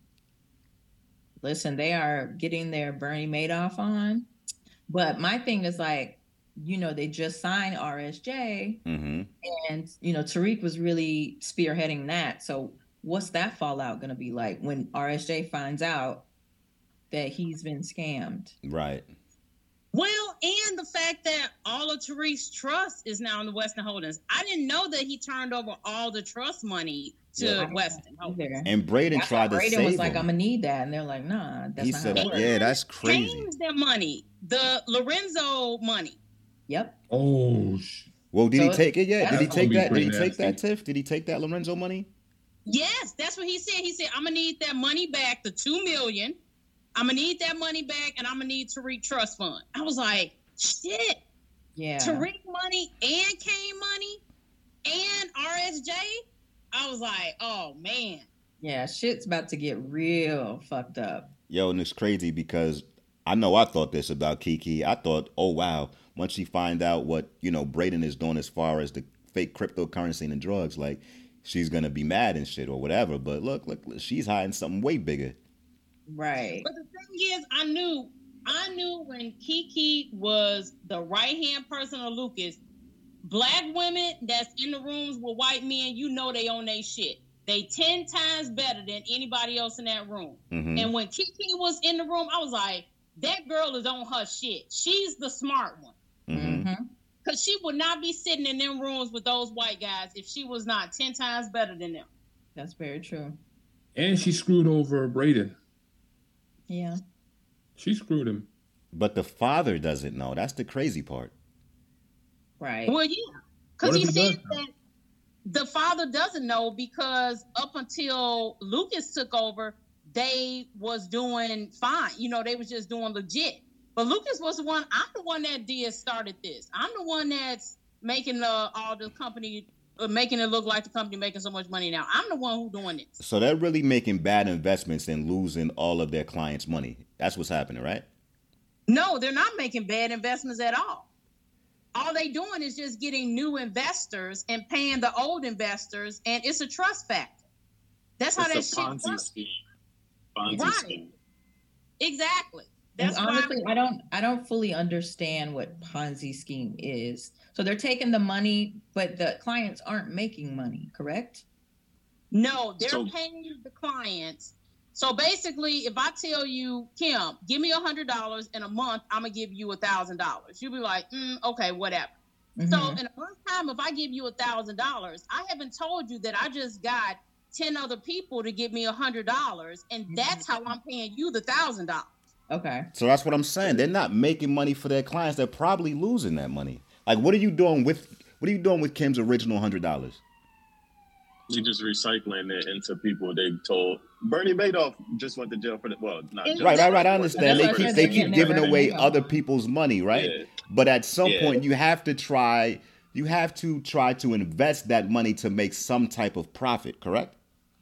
C: Listen, they are getting their Bernie Madoff on. But my thing is like, you know, they just signed R S J,
A: Mm-hmm.
C: and you know, Tariq was really spearheading that. So what's that fallout going to be like when R S J finds out that he's been scammed?
A: Right.
B: Well, and the fact that all of Tariq's trust is now in the Weston Holdings. I didn't know that he turned over all the trust money to
A: Yeah.
B: Weston Holdings.
A: And Braden
C: That's
A: tried
C: why
A: to
C: Braden
A: save
C: was like,
A: him.
C: I'm gonna need that, and they're like, nah, that's
A: He
C: not
A: said,
C: how it works.
A: yeah, that's crazy.
B: Changed their money, the Lorenzo money.
C: Yep.
D: Oh, sh-
A: Well, did
C: So
A: he take it yet? Did
C: that's
A: he
D: gonna
A: take
D: be
A: that? Did
D: pretty
A: he take that,
D: nasty.
A: Tiff? Did he take that Lorenzo money?
B: Yes, that's what he said. He said, I'm gonna need that money back, the two million. I'm gonna need that money back, and I'm gonna need Tariq Trust Fund. I was like, shit.
C: Yeah.
B: Tariq money and Kane money and R S J. I was like, oh man.
C: Yeah, shit's about to get real fucked up.
A: Yo, and it's crazy because I know I thought this about Kiki. I thought, oh wow, once she find out what, you know, Braden is doing as far as the fake cryptocurrency and drugs, like she's gonna be mad and shit or whatever. But look, look, she's hiding something way bigger.
C: Right.
B: But the thing is, I knew, I knew when Kiki was the right hand person of Lucas, black women that's in the rooms with white men, you know they own their shit. They ten times better than anybody else in that room.
A: Mm-hmm.
B: And when Kiki was in the room, I was like, that girl is on her shit. She's the smart one.
A: Mm-hmm.
C: Mm-hmm.
B: Because she would not be sitting in them rooms with those white guys if she was not ten times better than them.
C: That's very true.
D: and she screwed over Braden.
C: Yeah.
D: She screwed him.
A: But the father doesn't know. That's the crazy part.
C: Right.
B: Well, yeah.
D: What
B: Because
D: if
B: he
D: he
B: said
D: does know?
B: that the father doesn't know because up until Lucas took over, they was doing fine. You know, they was just doing legit. But Lucas was the one, I'm the one that did started this. I'm the one that's making the, all the company, uh, making it look like the company making so much money now. I'm the one who doing this.
A: So they're really making bad investments and losing all of their clients' money. That's what's happening, right?
B: No, they're not making bad investments at all. All they doing is just getting new investors and paying the old investors, and it's a trust factor. That's how
E: It's
B: that
E: a
B: shit
E: Ponzi
B: works.
E: scheme. Ponzi
B: Right.
E: scheme.
B: Exactly.
C: And
B: That's why
C: honestly, I don't I don't fully understand what Ponzi scheme is. So they're taking the money, but the clients aren't making money, correct?
B: no, they're
E: So-
B: paying the clients. So basically, if I tell you, Kim, give me a hundred dollars in a month, I'm gonna give you a thousand dollars. You'll be like, mm, okay, whatever. So
C: Mhm.
B: in a month's time, if I give you a thousand dollars, I haven't told you that I just got ten other people to give me a hundred dollars, and that's how I'm paying you the thousand dollars.
C: Okay.
A: So that's what I'm saying. They're not making money for their clients. They're probably losing that money. Like, what are you doing with what are you doing with Kim's original hundred dollars?
E: You just recycling it into people they told. Bernie Madoff just went to jail for the well, not just
A: Right, right, right. I understand. They
C: That's
A: keep
C: what
A: they
C: I said,
A: keep
C: they're
A: giving
C: getting
A: away
C: their
A: other
C: money.
A: people's money, right?
E: Yeah.
A: But at some
E: Yeah.
A: point, you have to try. You have to try to invest that money to make some type of profit. Correct?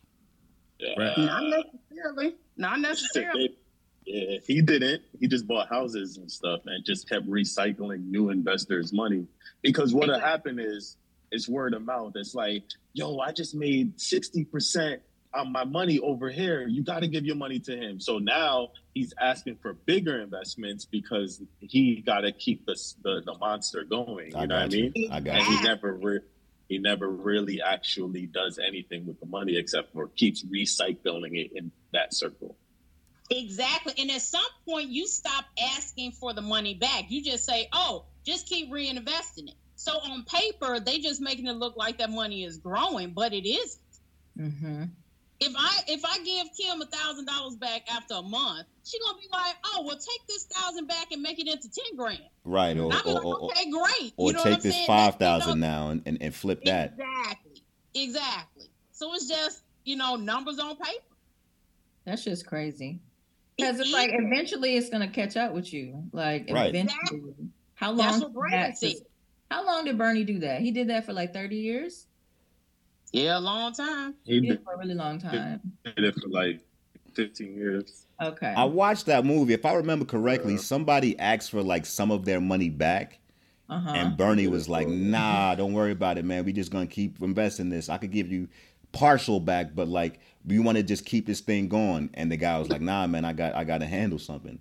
D: Right.
B: Not necessarily. Not necessarily.
E: Yeah, he didn't. He just bought houses and stuff and just kept recycling new investors' money. Because what'll happen is it's word of mouth. It's like, yo, I just made sixty percent on my money over here. You got to give your money to him. So now he's asking for bigger investments because he got to keep the, the the monster going. You
A: I
E: know what I
A: got you.
E: mean?
A: I got
E: And
A: you.
E: he never re- he never really actually does anything with the money except for keeps recycling it in that circle.
B: Exactly. And at some point, you stop asking for the money back. You just say, oh, just keep reinvesting it. So on paper, they just making it look like that money is growing, but it isn't.
C: Mm-hmm.
B: If I if I give Kim a thousand dollars back after a month, she gonna be like, oh, well, take this thousand back and make it into ten grand.
A: Right. Or
B: And I'll be
A: or,
B: like,
A: or, or,
B: okay, great.
A: or
B: You know what
A: take
B: I'm
A: this
B: saying?
A: five
B: That- you know,
A: thousand now and, and, and flip that.
B: Exactly. Exactly. So it's just, you know, numbers on paper.
C: That's just crazy. Because
B: It
C: it's like
B: is.
C: eventually it's gonna catch up with you. Like
A: Right.
C: eventually. How long?
B: That's what
C: did
B: Brandon
C: that
B: said.
C: just- How long did Bernie do that? He did that for like thirty years.
B: Yeah, a long time.
E: He
C: He did
E: did
C: it for a really long time.
E: it for like fifteen years.
C: Okay.
A: I watched that movie. If I remember correctly,
E: Uh,
A: somebody asked for like some of their money back.
C: Uh-huh.
A: And Bernie was like, nah, don't worry about it, man. We just gonna keep investing this. I could give you partial back, but like we want to just keep this thing going. And the guy was like, nah, man, I got I gotta handle something.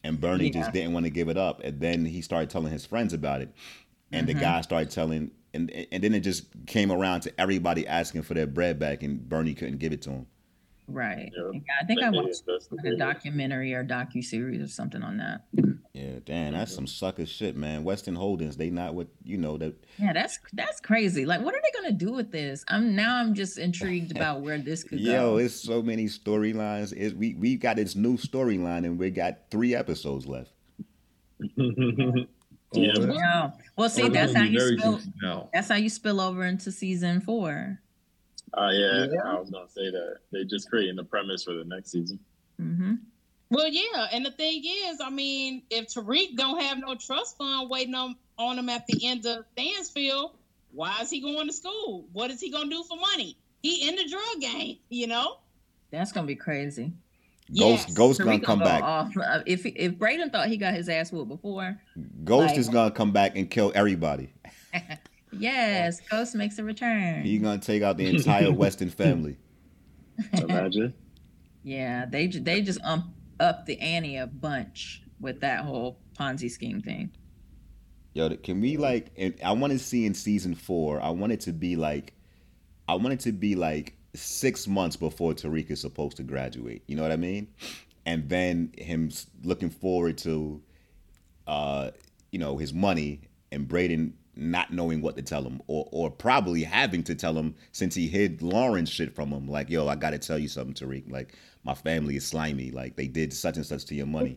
A: and Bernie
C: Yeah.
A: just didn't want to give it up. And then he started telling his friends about it, and the guy started telling, and and then it just came around to everybody asking for their bread back, and Bernie couldn't give it to him.
C: Right.
E: Yeah.
C: Yeah, I think I
E: Like, they
C: watched
E: invested
C: like a
E: in it.
C: documentary or docu-series or something on that.
A: Yeah, damn, that's some sucker shit, man. Western Holdings, they not what you know that.
C: Yeah, that's that's crazy. Like, what are they gonna do with this? I'm now I'm just intrigued about where this could
A: Yo,
C: go.
A: it's so many storylines. It we we got this new storyline, and we got three episodes left.
E: Yeah.
D: Oh,
C: Yeah. Well, see,
D: oh,
C: that's
D: gonna
C: how
D: be
C: you
D: very
C: spill.
D: juicy now.
C: That's how you spill over into season four.
E: Uh, yeah,
B: Yeah.
E: I was gonna say that they just creating the premise for the next season.
C: Mm-hmm.
B: Well, yeah, and the thing is, I mean, if Tariq don't have no trust fund waiting on, on him at the end of Stansfield, why is he going to school? What is he gonna do for money? He in the drug game, you know?
C: That's gonna be crazy.
A: Ghost
B: Yes.
A: Ghost
C: Tariq
A: gonna come
C: go
A: back.
C: off. Uh, If if Braden thought he got his ass whooped before,
A: Ghost
C: like-
A: is gonna come back and kill everybody.
C: yes, Ghost makes a return.
A: He's gonna take out the entire Weston family.
E: Imagine.
C: Yeah, they ju- they just um up the ante a bunch with that whole Ponzi scheme thing.
A: Yo, can we like? And I want to see in season four. I want it to be like, I want it to be like six months before Tariq is supposed to graduate. You know what I mean? And then him s- looking forward to, uh, you know, his money, and Braden not knowing what to tell him, or or probably having to tell him since he hid Lauren's shit from him. Like, yo, I got to tell you something, Tariq. Like, my family is slimy. Like, they did such and such to your money.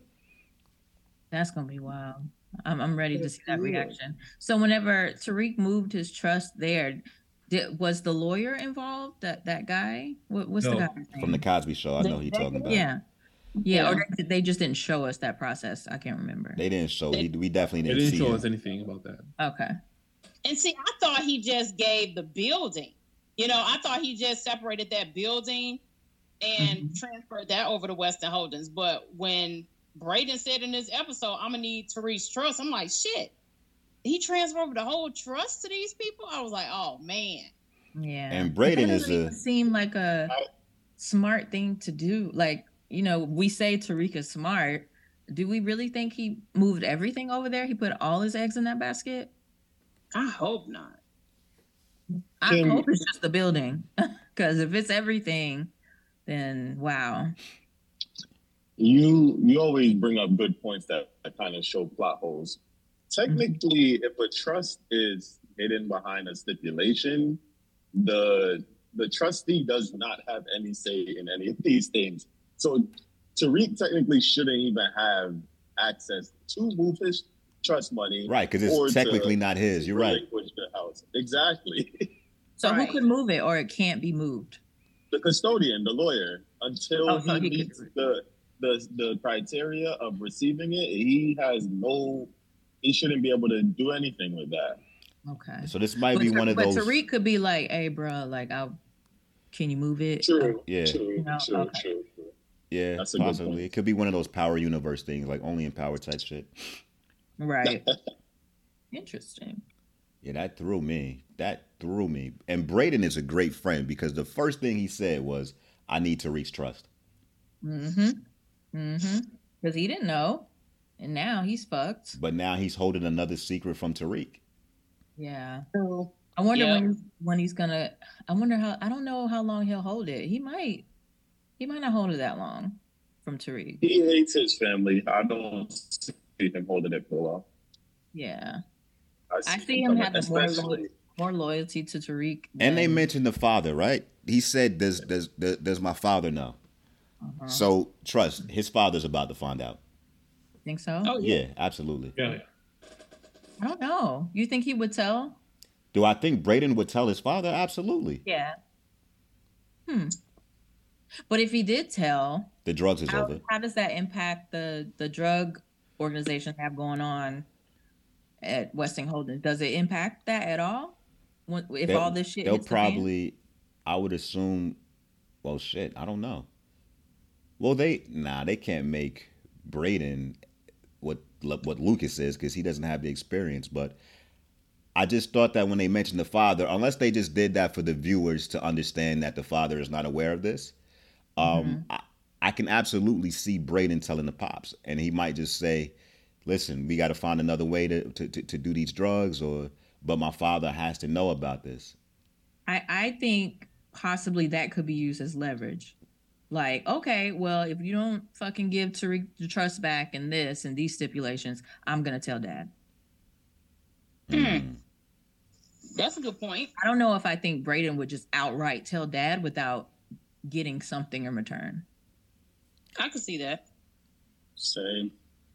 C: That's gonna be wild. I'm I'm ready to see that reaction. So whenever Tariq moved his trust there, did, was the lawyer involved? That that guy? What, what's the
D: No.
C: guy's name?
A: From the Cosby Show, I know who you're talking about.
C: yeah. Yeah,
B: Yeah.
C: or they, they just didn't show us that process. I can't remember.
A: They didn't show. He, we definitely
D: They
A: didn't,
D: didn't
A: see
D: show
A: him.
D: us anything about that.
C: Okay.
B: And see, I thought he just gave the building. You know, I thought he just separated that building and
C: Mhm.
B: transferred that over to Western Holdings. But when Braden said in this episode, I'm gonna need Tariq's trust, I'm like, shit. He transferred over the whole trust to these people? I was like, oh man.
C: Yeah.
A: And Braden
C: That
A: is
C: doesn't
A: a-
C: even seem like a smart thing to do. Like, you know, we say Tariq is smart. Do we really think he moved everything over there? He put all his eggs in that basket?
B: I hope not.
C: I
E: Kim-
C: hope it's just the building. Because if it's everything, then wow.
E: You you always bring up good points that, that kind of show plot holes. Technically, if a trust is hidden behind a stipulation, the the trustee does not have any say in any of these things. So Tariq technically shouldn't even have access to move his trust money.
A: Right, because
E: or
A: it's
E: to
A: technically not his. You're right.
E: relinquish the house. Exactly.
C: So
B: Right.
C: who could move it or it can't be moved?
E: The custodian, the lawyer, until
C: Oh,
E: he
C: so he
E: meets
C: could-
E: the, the the criteria of receiving it, he has no. He shouldn't be able to do anything with that.
C: Okay.
A: So this might
C: But,
A: be
C: Tar-
A: one of
C: but
A: those.
C: Tariq could be like, hey, bro, like, I'll, can you move it?
E: True.
A: Yeah.
E: True.
C: No,
E: True.
C: okay.
E: True. True.
A: Yeah,
E: That's a good
A: possibly.
E: point.
A: It could be one of those Power Universe things, like only in Power type shit.
C: Right. Interesting.
A: Yeah, that threw me. That threw me. And Braden is a great friend because the first thing he said was, "I need Tariq's trust."
C: Mm-hmm. Mm-hmm. Because he didn't know. And now he's fucked.
A: But now he's holding another secret from Tariq.
C: Yeah.
B: True.
C: I wonder
B: Yeah.
C: when when he's gonna I wonder how I don't know how long he'll hold it. He might he might not hold it that long from Tariq.
E: He hates his family. I don't see him holding it for a while.
C: Yeah.
E: I
C: I see him
E: coming,
C: having more lo-
E: especially-
C: more loyalty to Tariq.
A: And they
C: than-
A: mentioned the father, right? He said, "Does does does, does my father know?"
C: Uh-huh.
A: So trust, his father's about to find out.
C: Think so?
B: Oh yeah.
A: Yeah, absolutely.
D: Yeah.
C: I don't know. You think he would tell?
A: Do I think Braden would tell his father? Absolutely.
C: Yeah. Hmm. But if he did tell,
A: The drugs is
C: how,
A: over.
C: how does that impact the the drug organization they have going on at Westing Holdings? Does it impact that at all? When, if
A: They'll-
C: all this shit
A: They'll
C: hits the fan?
A: probably, I would assume, well, shit, I don't know. Well, they, nah, they can't make Braden what what Lucas is because he doesn't have the experience. But I just thought that when they mentioned the father, unless they just did that for the viewers to understand that the father is not aware of this, um, I, I can absolutely see Brayden telling the pops, and he might just say, "Listen, we got to find another way to, to to to do these drugs," or, "But my father has to know about this."
C: I I think possibly that could be used as leverage. Like, okay, well, if you don't fucking give Tariq the trust back and this and these stipulations, I'm gonna tell Dad.
B: Hmm. That's a good point.
C: I don't know if I think Brayden would just outright tell Dad without getting something in return.
B: I could see that.
E: Same.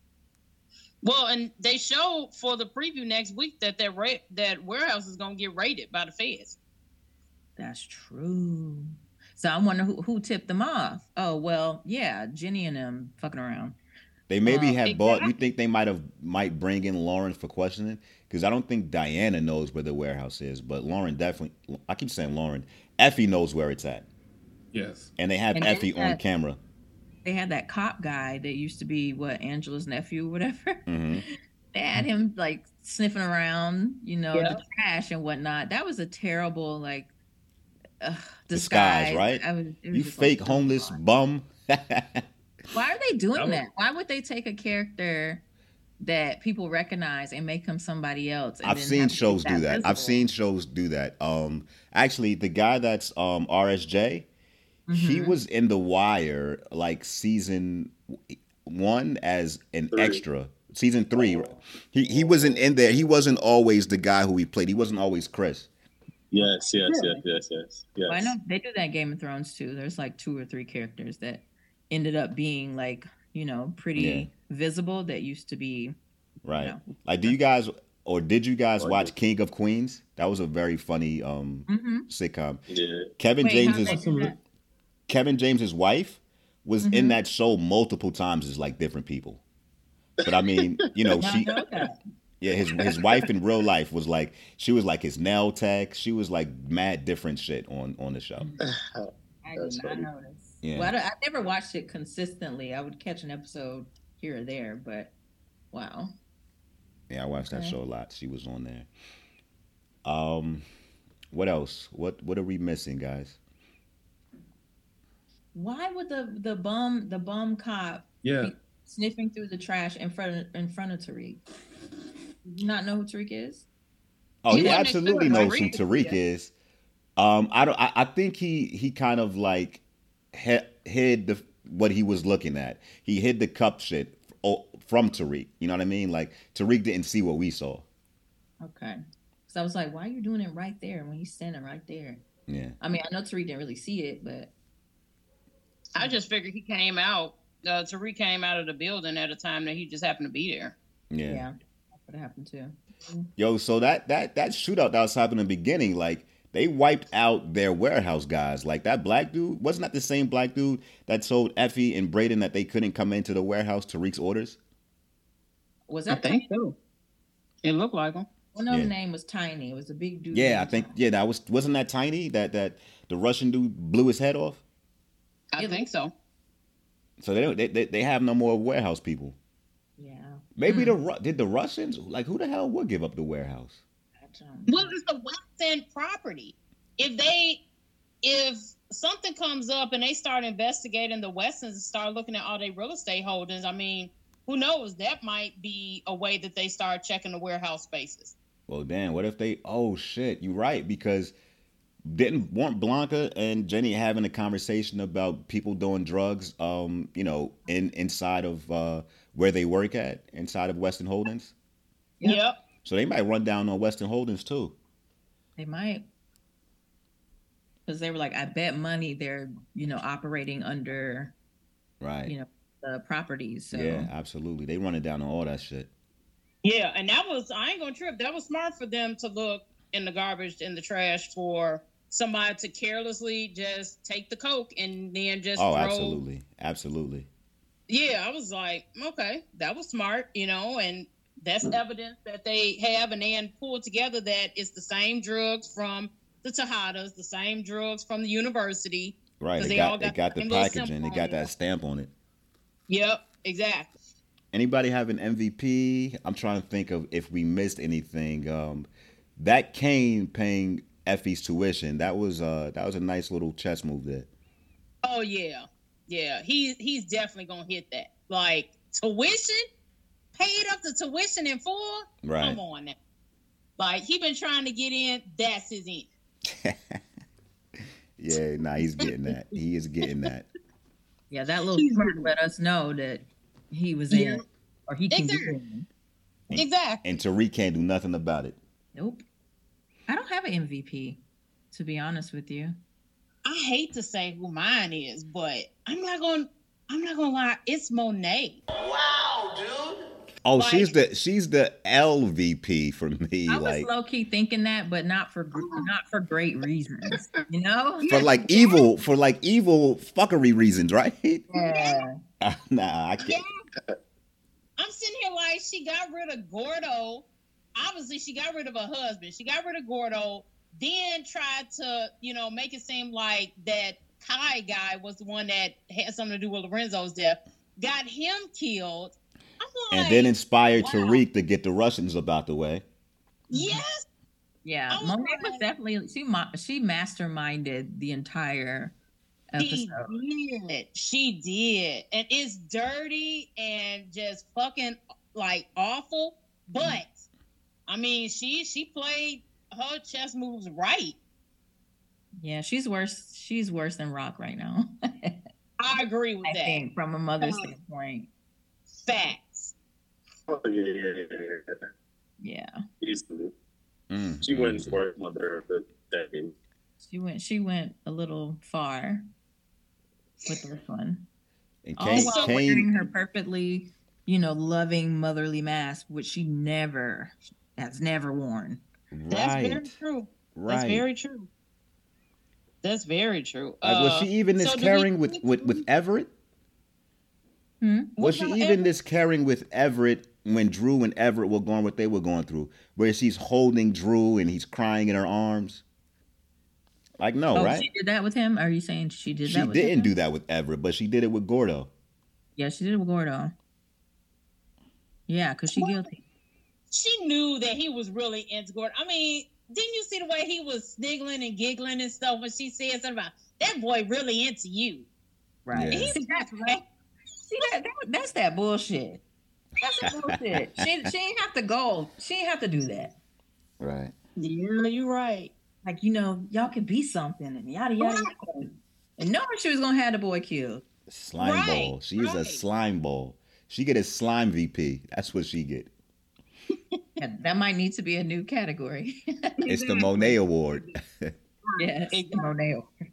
B: Well, and they showed for the preview next week that that ra- that warehouse is gonna get raided by the feds.
C: That's true. So I wonder who, who tipped them off. Oh, well, yeah, Jenny and them fucking around.
A: They maybe
C: Uh,
A: have
B: exactly.
A: bought. You think they might have might bring in Lauren for questioning? Because I don't think Diana knows where the warehouse is, but Lauren definitely. I keep saying Lauren. Effie knows where it's at,
D: Yes.
A: and they have
C: And
A: Effie
C: then
A: on
C: that-
A: camera.
C: They had that cop guy that used to be, what, Angela's nephew or whatever.
A: hmm
C: They had him, like, sniffing around, you know,
B: Yeah.
C: the trash and whatnot. That was a terrible, like, uh,
A: Disguise,
C: disguise.
A: right?
C: I was, it was
A: You
C: just
A: fake
C: like,
A: homeless
C: come on.
A: bum.
C: Why are they doing
D: That was-
C: that? Why would they take a character that people recognize and make him somebody else? And
A: I've
C: then
A: seen
C: have to
A: shows
C: make
A: do that. I've
C: visible?
A: seen shows do that. Um, actually, the guy that's um R S J, he
C: Mhm.
A: was in The Wire like season one as an
E: Three.
A: extra. Season three, he he wasn't in there. He wasn't always the guy who he played. He wasn't always Chris.
E: Yes, yes,
C: Really?
E: yes, yes, yes, yes.
C: Well, I know they do that in Game of Thrones too. There's like two or three characters that ended up being like, you know, pretty
A: Yeah.
C: visible that used to be,
A: Right.
C: you know.
A: Like, do you guys or did you guys
E: Like
A: watch
E: it.
A: King of Queens? That was a very funny um
C: Mhm.
A: sitcom.
E: Yeah.
A: Kevin
C: Wait, how
A: James's
C: they do that?
A: Kevin James's wife was in
C: Mhm.
A: that show multiple times as like different people. But I mean, you know,
C: Not
A: she
C: know that.
A: yeah, his his wife in real life was like she was like his nail tech. She was like mad different shit on on the show.
C: I
E: That's
C: did not
E: funny.
C: notice.
A: Yeah.
C: Well, I, don't- I never watched it consistently. I would catch an episode here or there, but wow.
A: Yeah, I watched that
C: Okay.
A: show a lot. She was on there. Um, what else? What what are we missing, guys?
C: Why would the the bum the bum cop
D: Yeah.
C: be sniffing through the trash in front of, in front of Tariq? Do you not know who Tariq is?
A: Oh,
B: He
A: he
B: wasn't
A: absolutely
B: sure,
A: knows
B: right?
A: who Tariq is. Um, I don't. I, I think he he kind of like he, hid the what he was looking at. He hid the cup shit o- from Tariq. You know what I mean? Like Tariq didn't see what we saw.
C: Okay. So I was like, why are you doing it right there when he's standing right there?
A: Yeah.
C: I mean, I know Tariq didn't really see it, but
B: I just figured he came out. Uh, Tariq came out of the building at a time that he just happened to be there.
A: Yeah.
C: yeah, that's what happened too.
A: Yo, so that that that shootout that was happening in the beginning, like they wiped out their warehouse guys. Like that black dude wasn't that the same black dude that told Effie and Brayden that they couldn't come into the warehouse to Tariq's orders?
C: Was
B: I
C: that
B: think so. It looked like him.
C: one of
A: Yeah.
C: the name was Tiny. It was a big dude.
A: Yeah, I
C: named
A: think
C: Tiny.
A: yeah, that was wasn't that Tiny that that the Russian dude blew his head off.
B: I
C: It
B: think so.
A: So they don't they they, they have no more warehouse people.
C: Yeah.
A: Maybe
C: Hmm.
A: the Ru- did the Russians like who the hell would give up the warehouse?
C: I don't
B: Well,
C: know.
B: it's the West End property. If they, if something comes up and they start investigating the West Ends and start looking at all their real estate holdings, I mean, who knows? That might be a way that they start checking the warehouse spaces.
A: Well, damn, what if they? Oh shit, you're right because didn't weren't Blanca and Jenny having a conversation about people doing drugs? Um, you know, in inside of uh, where they work at, inside of Western Holdings.
C: Yep.
B: Yep.
A: So they might run down on Western Holdings too.
C: They might. Because they were like, I bet money they're, you know, operating under,
A: Right.
C: you know, the properties. So
A: Yeah, absolutely. They running down on all that shit.
B: Yeah, and that was, I ain't gonna trip. That was smart for them to look in the garbage, in the trash for somebody to carelessly just take the coke and then just
A: Oh,
B: throw.
A: absolutely, absolutely.
B: Yeah, I was like, okay, that was smart, you know, and that's evidence that they have and then pulled together that it's the same drugs from the Tejadas, the same drugs from the university.
A: Right.
B: 'Cause
A: They
B: they all
A: got they
B: got
A: got
B: the
A: the
B: same little
A: packaging.
B: symbol
A: They
B: on
A: got
B: it.
A: that stamp on it.
B: Yep, exactly.
A: Anybody have an M V P? I'm trying to think of if we missed anything. Um, that Kane paying Effie's tuition. That was uh that was a nice little chess move there.
B: Oh yeah, Yeah, he he's definitely gonna hit that. Like tuition, paid up the tuition in full.
A: Right.
B: Come on now. Like he been trying to get in. That's his end.
A: Yeah, nah, he's getting that. He is getting that.
C: Yeah, that little smirk let us know that he was in,
B: Yeah.
C: or he can
B: Exactly.
C: get in.
B: Exactly.
A: And Tariq can't do nothing about it.
C: Nope. I don't have an M V P, to be honest with you.
B: I hate to say who mine is, but I'm not gonna. I'm not gonna lie. It's Monet.
A: Oh,
B: Like-
A: she's the she's the L V P for me.
C: I was
A: Like
C: low key thinking that, but not for gr- not for great reasons. You know?
A: for like evil for like evil fuckery reasons, right?
C: Yeah.
A: Nah, I can't.
B: I'm sitting here like she got rid of Gordo. Obviously, she got rid of her husband. She got rid of Gordo. Then tried to, you know, make it seem like that Kai guy was the one that had something to do with Lorenzo's death. Got him killed. I'm like,
A: And then inspired
B: wow.
A: Tariq to get the Russians up out the way.
B: yes,
C: Yeah.
B: I was
C: Monet was
B: like-
C: definitely she ma- she masterminded the entire
B: she
C: episode.
B: did. She did, and it's dirty and just fucking like awful. But I mean, she she played her chess moves right.
C: Yeah, she's worse. She's worse than Rock right now.
B: I agree with
C: I
B: that.
C: think from a mother's
B: Uh,
C: standpoint.
B: Facts.
E: Oh, yeah, yeah, yeah, yeah.
C: Yeah.
E: Easily.
A: Mm,
E: She
A: mm,
E: wins
A: mm.
E: for mother of the decade.
C: She went she went a little far with this one.
A: And
C: All
A: Kane,
C: while wearing
A: Kane
C: her perfectly, you know, loving motherly mask, which she never has never worn.
B: That's very
A: right,
B: true.
A: right.
B: That's very true. That's very true.
A: Like, was
B: Uh,
A: she even this
B: so do we
A: caring with,
B: think-
A: with, with Everett?
C: Hmm?
A: Was she
B: about
A: even
B: Everett?
A: this caring with Everett when Drew and Everett were going what they were going through? Where she's holding Drew and he's crying in her arms? Like, no,
C: Oh,
A: right?
C: she did that with him? Are you saying she did
A: She
C: that with
A: didn't
C: him?
A: do that with Everett, but she did it with Gordo.
C: Yeah, she did it with Gordo. Yeah, because she
B: What?
C: guilty.
B: She knew that he was really into Gordon. I mean, didn't you see the way he was sniggling and giggling and stuff when she said something about that boy really into you?
C: Right.
A: Yeah.
C: See, that's right. See that, that that's that bullshit. That's that bullshit. she she ain't have to go. She ain't have to do that.
A: Right.
B: Yeah, you're right.
C: Like, you know, y'all could be something and yada yada yada. And knowing she was gonna have the boy killed.
A: Slime
B: Right,
A: ball. She is a
B: right.
A: slime ball. She get a slime V P. That's what she get.
C: Yeah, that might need to be a new category.
A: It's the Monet Award.
C: Yes,
B: Exactly.
C: Monet.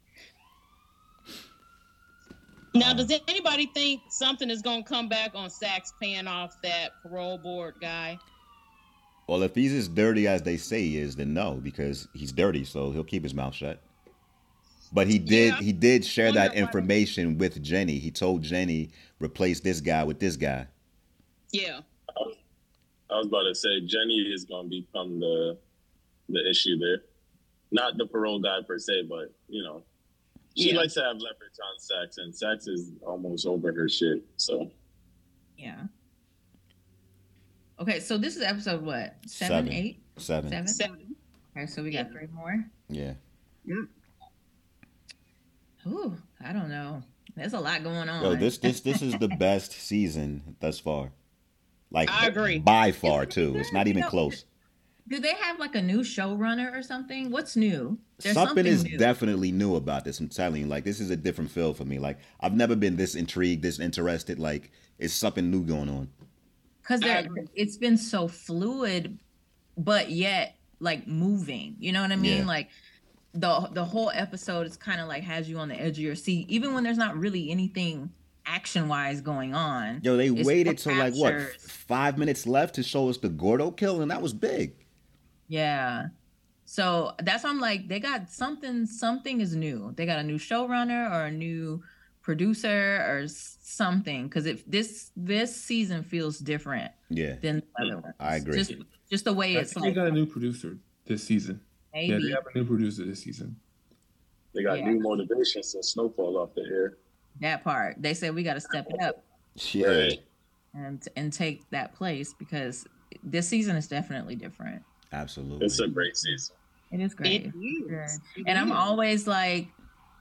B: Now, does anybody think something is going to come back on Sachs paying off that parole board guy?
A: Well, if he's as dirty as they say he is, then no, because he's dirty, so he'll keep his mouth shut. But he did
B: Yeah.
A: he did share
B: Wonder
A: that
B: why-
A: information with Jenny. He told Jenny, replace this guy with this guy.
B: Yeah.
E: I was about to say Jenny is going to become the the issue there. Not the parole guy per se, but you know, she
B: Yeah.
E: likes to have leverage on Sachs, and Sachs is almost over her shit. So
C: Yeah. Okay, so this is episode what? Seven,
A: Seven.
C: eight,
A: Seven.
C: seven?
B: Seven.
C: Okay, so we got three more.
A: Yeah.
C: Ooh, I don't know. There's a lot going on.
A: Yo, this this this is the best season thus far. Like
B: I agree.
A: by far too. It's not even
C: You know,
A: close.
C: Do they have like a new showrunner or something? What's new? There's
A: Something, is
C: new.
A: definitely new about this. I'm telling you, like this is a different feel for me. Like I've never been this intrigued, this interested. Like it's something new going on.
C: Because
B: I agree.
C: it's been so fluid, but yet like moving. You know what I mean?
A: Yeah.
C: Like the the whole episode is kind of like has you on the edge of your seat, even when there's not really anything action wise going on.
A: Yo, they
C: It's
A: waited
C: still
A: till like what
C: captures-
A: five minutes left to show us the Gordo kill, and that was big.
C: Yeah. So that's why I'm like, they got something, something is new. They got a new showrunner or a new producer or s- something. Cause if this this season feels different
A: Yeah.
C: than the other ones.
A: I agree.
C: Just just the way
D: I
C: it's
D: think they
C: like
D: got a new producer this season. Yeah,
C: maybe
D: they have a new producer this season.
E: they got
C: Yeah.
E: new motivation since Snowfall off the air.
C: that part. They said we gotta step it up
A: Yeah.
E: Right.
C: and and take that place because this season is definitely different.
A: Absolutely.
E: It's a great season.
C: It is great.
B: It is. It
C: And I'm
B: is.
C: always like,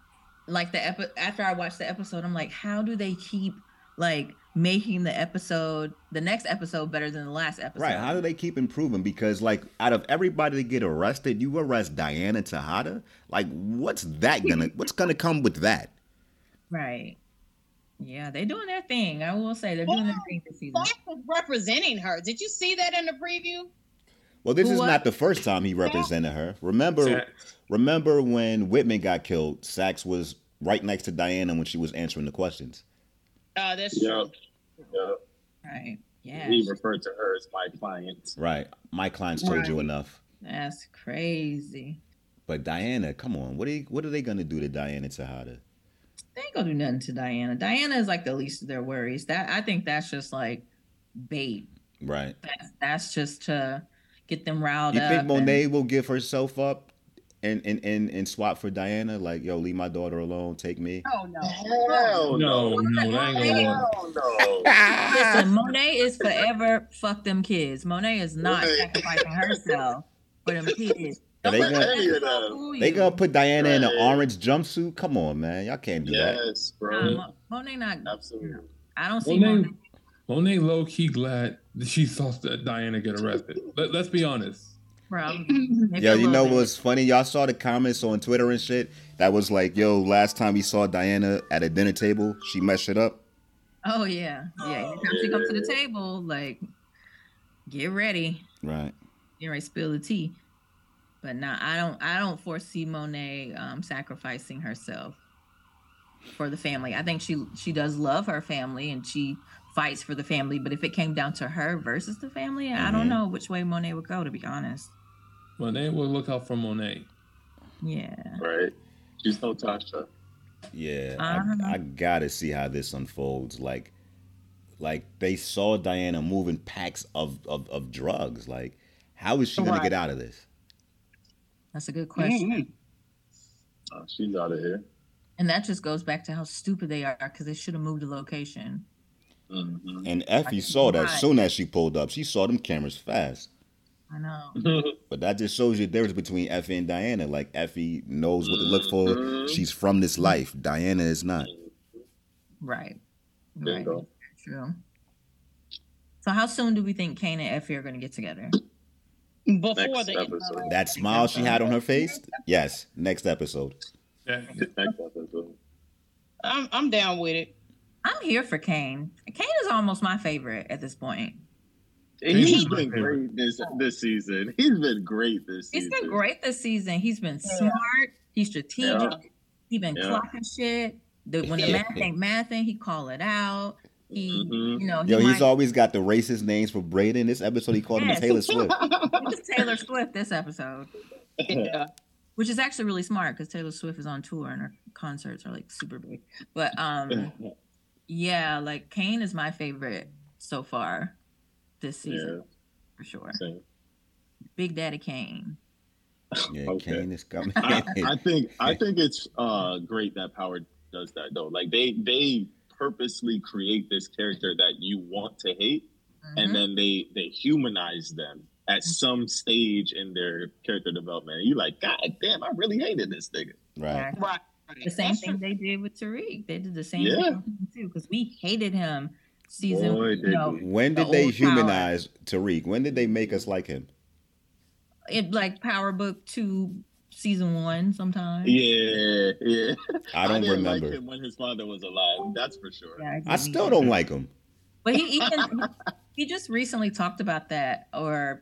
C: like the epi- after I watched the episode, I'm like, how do they keep like making the episode, the next episode, better than the last episode?
A: Right. How do they keep improving? Because like out of everybody to get arrested, you arrest Diana Tejada. Like, what's that gonna? What's gonna come with that?
C: Right. Yeah, they're doing their thing. I will say they're doing their thing this season.
B: Zach was representing her. Did you see that in the preview?
A: Well, this
C: Who
A: is
C: was?
A: not the first time he represented her. Remember,
D: Sax.
A: remember when Whitman got killed? Sax was right next to Diana when she was answering the questions.
B: Uh, that's
E: Yeah.
B: true.
E: Yeah.
C: Right. Yeah.
E: He referred to her as my client.
A: Right. My clients told you
C: Right.
A: enough.
C: That's crazy.
A: But Diana, come on. What are you, what are they gonna do to Diana Tejada?
C: They ain't gonna do nothing to Diana. Diana is like the least of their worries. That I think that's just like bait.
A: Right.
C: That's, that's just to get them riled
A: You
C: up.
A: think
C: and-
A: Monet will give herself up and, and, and, and swap for Diana? Like, yo, leave my daughter alone. Take me.
B: Oh no.
E: Hell
D: No,
E: no.
D: no, that ain't gonna work.
E: Hell no.
C: Listen, Monet is forever fuck them kids. Monet is not
E: Right.
C: sacrificing herself for them kids.
A: Are they
C: Don't let
A: gonna-
E: Any of
C: that
E: them.
C: fool
A: They
C: you.
A: gonna put Diana in an
E: Right.
A: orange jumpsuit? Come on, man. Y'all can't do that.
E: Yes, bro.
C: Nah, Mo- Monet not.
E: Absolutely.
C: I don't see
D: Monet,
C: Monet.
D: Monet low key glad that she saw that Diana get arrested. Let, let's be honest.
C: Bro, maybe
A: Yo,
C: a
A: you
C: little
A: know
C: bit.
A: what's funny? Y'all saw the comments on Twitter and shit that was like, yo, last time we saw Diana at a dinner table, she messed it up.
C: Oh yeah, yeah. Anytime she comes to the table, like, get ready,
A: Right.
C: get ready, to spill the tea. But nah, I don't. I don't foresee Monet um, sacrificing herself for the family. I think she she does love her family and she fights for the family. But if it came down to her versus the family, I don't
A: Mhm.
C: know which way Monet would go. To be honest,
D: Monet will look out for Monet.
C: yeah.
E: Right. She's no Tasha.
A: Yeah.
C: Uh-huh.
A: I, I gotta see how this unfolds. Like, like they saw Diana moving packs of, of, of drugs. Like, how is she gonna
B: Right.
A: get out of this?
C: That's a good question.
B: Mhm.
E: Oh, she's out of here.
C: And that just goes back to how stupid they are because they should have moved the location.
E: Mm-hmm.
A: And Effie saw that
C: Right.
A: soon as she pulled up. She saw them cameras fast.
C: I know.
A: But that just shows you the difference between Effie and Diana. Like, Effie knows what to look for.
E: Mhm.
A: She's from this life. Diana is not.
C: Right.
E: There you
C: Right.
E: go.
C: True. So how soon do we think Kane and Effie are going to get together?
B: Before
E: Next
B: the
E: episode.
A: That smile she had on her face? Yes. Next episode.
D: Yeah.
E: Next episode.
B: I'm I'm down with it.
C: I'm here for Kane. Kane is almost my favorite at this point.
E: He's
D: He's
E: been
D: my favorite.
E: great this this season. He's been great this
C: He's
E: season.
C: been great this season. He's been smart. He's strategic.
E: Yeah.
C: He's been
E: Yeah.
C: clocking shit. The, when the
A: Yeah.
C: math ain't mathing, he call it out. He,
E: Mhm.
C: you know, he
A: Yo, he's
C: might-
A: always got the racist names for Braden. This episode, he called him
C: Yes.
A: Taylor Swift.
C: It was Taylor Swift this episode,
B: Yeah.
C: which is actually really smart because Taylor Swift is on tour and her concerts are like super big. But um, yeah, like Kane is my favorite so far this season
E: Yeah,
C: for sure.
E: same.
C: Big Daddy Kane.
A: Yeah,
E: Okay.
A: Kane is coming.
E: I, I think I think it's uh great that Power does that though. Like they they purposely create this character that you want to hate,
C: Mhm.
E: and then they they humanize them at some stage in their character development. And you're like, God damn, I really hated this nigga.
A: Right.
C: Exactly.
B: Right.
C: The same
B: That's
C: thing
B: true.
C: they did with Tariq. They did the same
E: Yeah.
C: thing with him too because we hated him season.
E: Boy,
C: you
E: did
C: know,
E: we.
A: When
C: The
A: did they
C: old
A: humanize Tariq? When did they make us like him?
C: it like Power Book two, season one, sometime.
E: Yeah, yeah.
A: I don't
E: didn't
A: remember.
E: like him when his father was alive. That's for sure.
C: Yeah,
A: I still don't like him.
C: But he even he just recently talked about that, or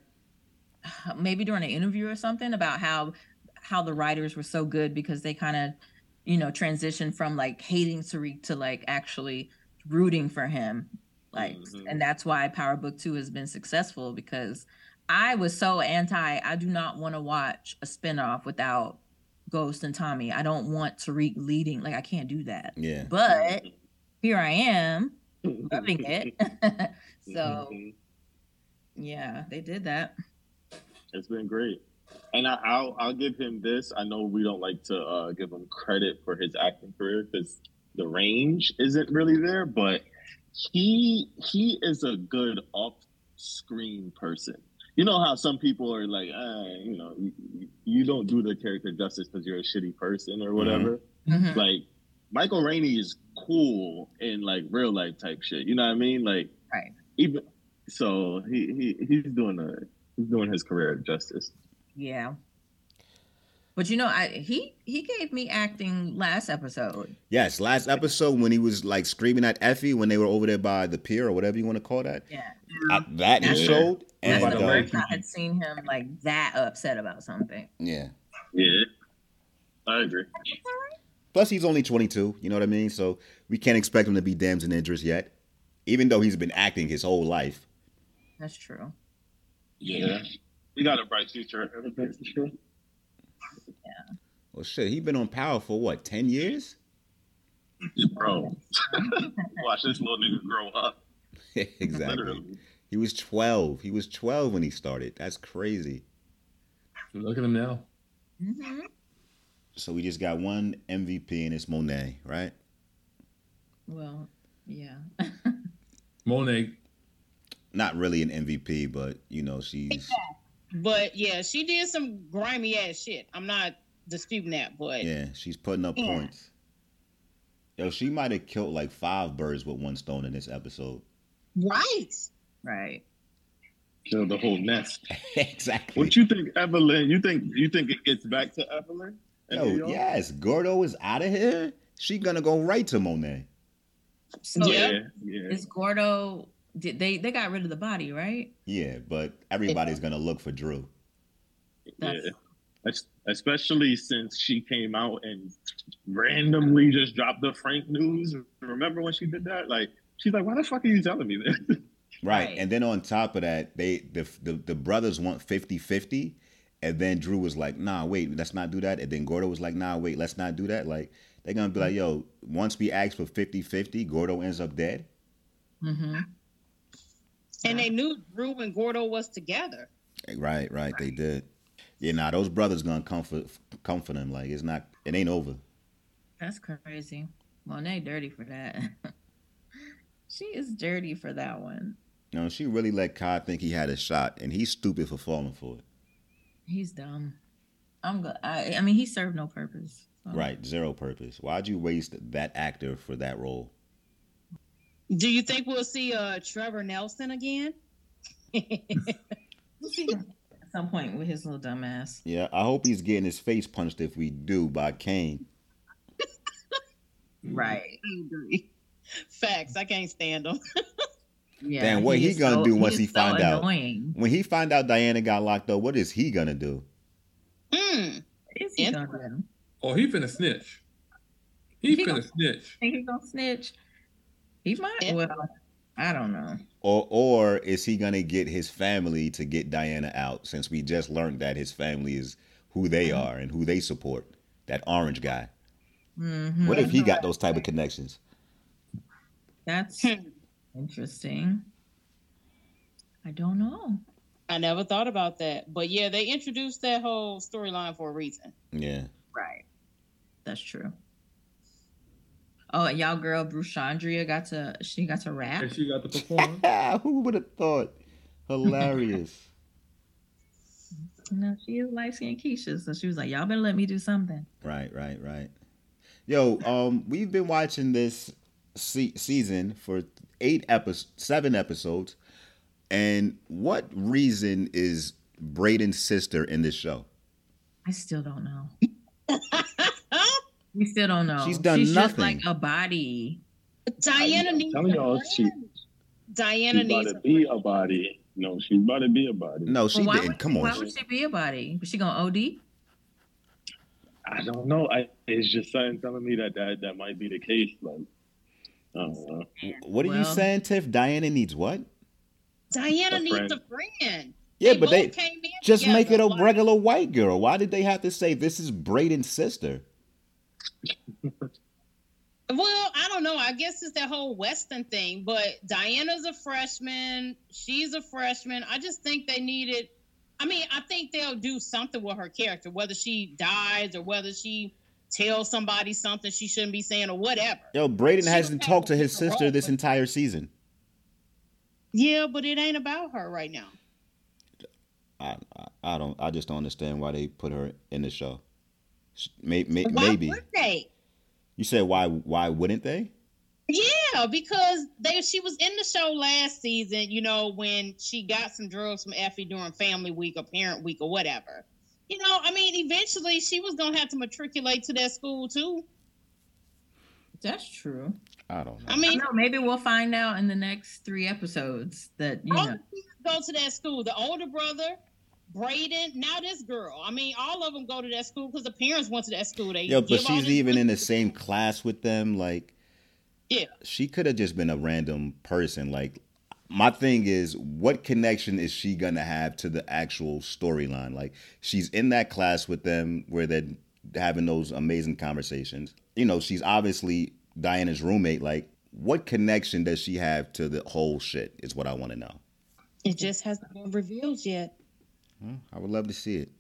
C: maybe during an interview or something, about how how the writers were so good because they kind of, you know, transitioned from like hating Tariq to like actually rooting for him, like,
E: Mhm.
C: and that's why Power Book Two has been successful because I was so anti. I do not want to watch a spinoff without Ghost and Tommy. I don't want Tariq leading. Like I can't do that.
A: Yeah.
C: But here I am loving it. So
E: Mhm.
C: yeah, they did that.
E: It's been great. And I, I'll I'll give him this. I know we don't like to uh, give him credit for his acting career because the range isn't really there, but he he is a good off-screen person. You know how some people are like, ah, you know, you, you don't do the character justice because you're a shitty person or whatever.
C: Mhm.
E: Like Michael Rainey is cool in like real life type shit. You know what I mean? Like,
C: Right.
E: even so, he, he he's doing a he's doing his career justice.
C: Yeah. But you know, I he he gave me acting last episode.
A: Yes, last episode when he was like screaming at Effie when they were over there by the pier or whatever you want to call that.
C: Yeah.
A: I, that he
E: Yeah.
A: showed.
C: That's
A: And
C: the
A: uh,
C: first I had seen him like that upset about something.
A: yeah.
E: Yeah, I agree.
A: Plus, he's only twenty-two. You know what I mean? So we can't expect him to be Damson Idris yet, even though he's been acting his whole life.
C: That's true.
E: Yeah, he got a bright future.
A: Well, shit, he been on Power for what, ten years?
E: Bro, watch this little nigga grow up.
A: Exactly.
E: Literally.
A: He was twelve. He was twelve when he started. That's crazy.
D: Look at him now.
C: Mm-hmm.
A: So we just got one M V P and it's Monet, right?
C: Well, yeah.
D: Monet.
A: Not really an M V P, but you know, she's
B: But yeah, she did some grimy ass shit. I'm not disputing that, but
A: yeah, she's putting up
B: Yeah.
A: points. Yo, she might have killed like five birds with one stone in this episode.
B: right.
C: Right.
E: Kill the whole nest.
A: Exactly.
E: What you think, Evelyn? You think you think it gets back to Evelyn? in New
A: Yo,
E: York?
A: yes, Gordo is out of here. She gonna go right to Monet.
C: So
B: Yeah.
E: Yeah, yeah.
C: is Gordo? Did they they got rid of the body, right?
A: Yeah, but everybody's gonna look for Drew.
E: Yeah.
C: That's-
E: Es- Especially since she came out and randomly just dropped the Frank news. Remember when she did that? Like, she's like, why the fuck are you telling me this?
A: Right.
C: Right.
A: And then on top of that, they the, the the brothers want fifty-fifty. And then Drew was like, nah, wait, let's not do that. And then Gordo was like, nah, wait, let's not do that. Like, they're gonna be like, yo, once we ask for fifty-fifty, Gordo ends up dead.
C: Mm-hmm.
B: And they knew Drew and Gordo was together.
A: Right, right, they did. Yeah, nah, those brothers gonna comfort comfort him. Like, it's not, it ain't over.
C: That's crazy. Monet dirty for that. She is dirty for that one.
A: You know, she really let Kai think he had a shot, and he's stupid for falling for it.
C: He's dumb. I'm good. I, I mean, he served no purpose. so.
A: Right, zero purpose. Why'd you waste that actor for that role?
B: Do you think we'll see uh Trevor Nelson again?
C: We'll see him at some point with his little dumb ass.
A: Yeah, I hope he's getting his face punched if we do by Kane.
C: Right.
B: Facts. I can't stand him.
C: Yeah.
A: Damn, what he
C: is
A: gonna
C: so-
A: do once
C: is
A: he
C: so
A: find out?
C: annoying.
A: When he find out Diana got locked up, what is he gonna do?
B: Hmm.
C: Is he
B: And-
C: gonna do?
D: Oh, he finna snitch. He,
C: He
D: finna
C: gonna-
D: snitch.
C: Think he gonna snitch? He might.
B: Yeah.
C: Well, I don't know.
A: Or or is he gonna get his family to get Diana out? Since we just learned that his family is who they are and who they support. That orange guy.
C: Mhm.
A: What if he got those type of connections?
C: That's
B: Hmm.
C: interesting. I don't know.
B: I never thought about that. But yeah, they introduced that whole storyline for a reason.
A: Yeah.
C: Right. That's true. Oh, and y'all girl Bruchandria got to she got to rap.
D: And she got to perform.
A: Who would have thought? Hilarious.
C: No, she is light skinned Keisha, so she was like, "Y'all better let me do something."
A: Right, right, right. Yo, um, we've been watching this se- season for eight episodes, seven episodes, and what reason is Braden's sister in this show?
C: I still don't know. We still don't know.
A: She's done
C: She's just
A: nothing.
C: like a body.
B: Diana
E: I'm
B: needs
E: telling
B: a
E: y'all, she-
B: friend. Diana
E: She's about
B: needs
E: to
B: a
E: be
B: friend.
E: a body. No, she's about to be a body.
A: No, she
C: Well, why
A: didn't.
C: would,
A: Come
C: Why
A: on.
C: would she be a body? Was she gonna O D?
E: I don't know. I, it's just something telling me that, that that might be the case. Like, I don't know.
A: What are you
C: Well-
A: saying, Tiff? Diana needs what?
B: Diana
E: A
B: needs
E: friend.
B: a friend.
A: Yeah,
B: They
A: but they
B: both came in
A: just make it a
B: together, like-
A: regular white girl. Why did they have to say this is Braden's sister?
B: Well, I don't know. I guess it's that whole Western thing, but Diana's a freshman. She's a freshman. I just think they needed. I mean, I think they'll do something with her character, whether she dies or whether she tells somebody something she shouldn't be saying or whatever.
A: Yo, Braden
B: She
A: hasn't
B: don't
A: talked to
B: have
A: his
B: a role,
A: sister this
B: but-
A: entire season.
B: Yeah, but it ain't about her right now.
A: I, I, I don't. I just don't understand why they put her in the show. Sh- May, may,
B: Why
A: maybe.
B: would they?
A: You said why? Why wouldn't they?
B: Yeah, because they she was in the show last season, you know, when she got some drugs from Effie during family week or parent week or whatever. You know, I mean, eventually she was gonna have to matriculate to that school too.
C: That's true.
A: I don't know.
B: I mean,
C: I know, maybe we'll find out in the next three episodes that you
B: all
C: know.
B: the kids go to that school. The older brother, Braden, now this girl. I mean, all of them go to that school because the parents went to that school. They
A: Yo, but
B: give all
A: she's
B: this
A: even
B: money.
A: in the same class with them. Like,
B: Yeah.
A: she could have just been a random person. Like, my thing is, what connection is she gonna have to the actual storyline? Like, she's in that class with them where they're having those amazing conversations. You know, she's obviously Diana's roommate. Like, what connection does she have to the whole shit? Is what I want to know.
B: It just hasn't been revealed yet.
A: Well, I would love to see it.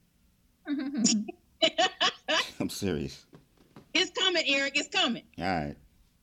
A: I'm serious.
B: It's coming, Eric. It's coming.
A: All right.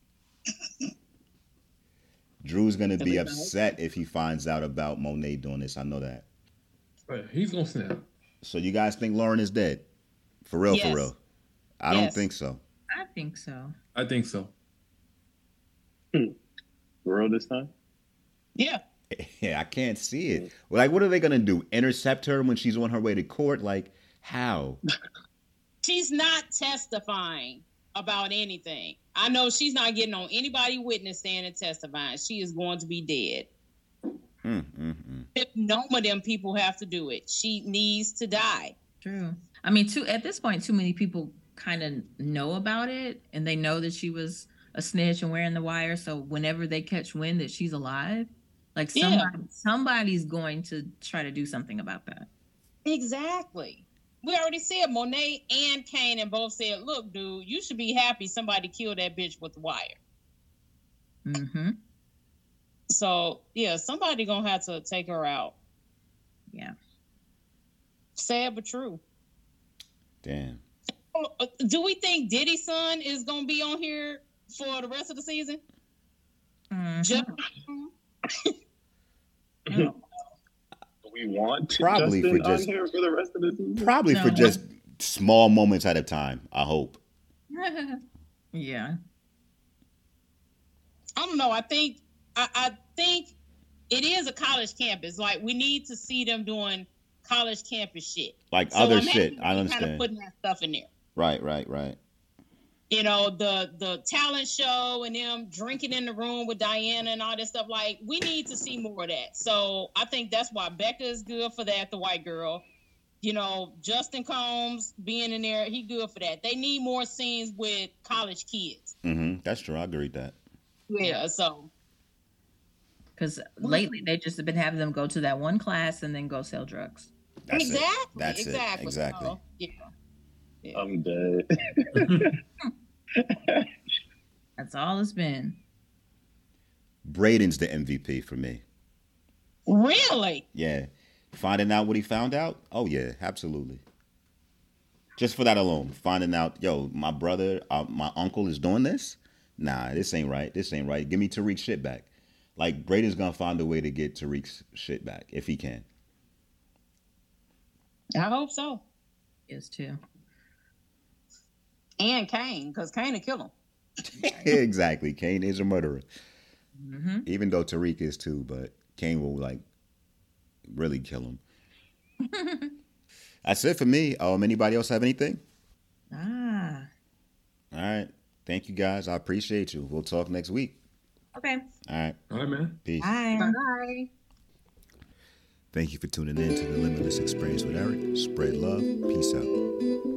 A: Drew's gonna be upset if he finds out about Monet doing this. I know that.
D: But he's gonna snap.
A: So you guys think Lauren is dead? For real,
B: Yes.
A: for real? I don't
B: Yes.
A: think so.
C: I think so.
D: I think so.
E: For real this time?
B: Yeah.
A: Yeah, I can't see it. Like, what are they gonna do? Intercept her when she's on her way to court? Like, how?
B: She's not testifying about anything. I know she's not getting on anybody witness stand and testifying. She is going to be dead.
A: Mm, mm, mm.
B: If none of them people have to do it, she needs to die.
C: True. I mean, too at this point, too many people kind of know about it, and they know that she was a snitch and wearing the wire. So whenever they catch wind that she's alive, like
B: Yeah.
C: somebody, somebody's going to try to do something about that.
B: Exactly. We already said Monet and Kane and both said, look, dude, you should be happy somebody killed that bitch with the wire.
C: Mm-hmm.
B: So, yeah, somebody gonna have to take her out.
C: Yeah.
B: Sad but true.
A: Damn.
B: Oh, uh, Do we think Diddy's son is gonna be on here for the rest of the season?
C: Mhm.
B: Just-
C: No.
E: We want
A: Probably
E: Justin
A: for just-
E: on here for the rest of the season.
A: Probably for
C: No.
A: just small moments at a time. I hope.
C: Yeah.
B: I don't know. I think I, I think it is a college campus. Like we need to see them doing college campus shit.
A: Like
B: So
A: other
B: I'm
A: shit.
B: happy
A: I
B: they
A: understand.
B: Kind of putting that stuff in there.
A: Right, right, right.
B: You know, the the talent show and them drinking in the room with Diana and all this stuff. Like we need to see more of that. So I think that's why Becca is good for that. The white girl. You know, Justin Combs being in there, he good for that. They need more scenes with college kids.
A: Mm-hmm. That's true. I agree with that.
B: Yeah. So
C: Because lately they just have been having them go to that one class and then go sell drugs.
A: That's
B: exactly.
A: it. That's
B: exactly.
A: it. Exactly.
B: So, yeah.
E: I'm dead.
C: That's all it's been.
A: Braden's the M V P for me.
B: Really?
A: Yeah. Finding out what he found out? Oh, yeah, absolutely. Just for that alone. Finding out, yo, my brother, uh, my uncle is doing this? Nah, this ain't right. This ain't right. Give me Tariq's shit back. Like, Braden's going to find a way to get Tariq's shit back if he can.
B: I hope so.
C: Is too.
B: And Kane, because Kane will kill him.
A: Exactly. Kane is a murderer.
C: Mm-hmm.
A: Even though Tariq is too, but Kane will, like, really kill him. That's it for me. Um, anybody else have anything?
C: Ah.
A: All right. Thank you, guys. I appreciate you. We'll talk next week.
C: Okay.
A: All right.
D: All right, man.
A: Peace.
C: Bye.
B: Bye.
A: Thank you for tuning in to the Limitless Experience with Eric. Spread love. Peace out.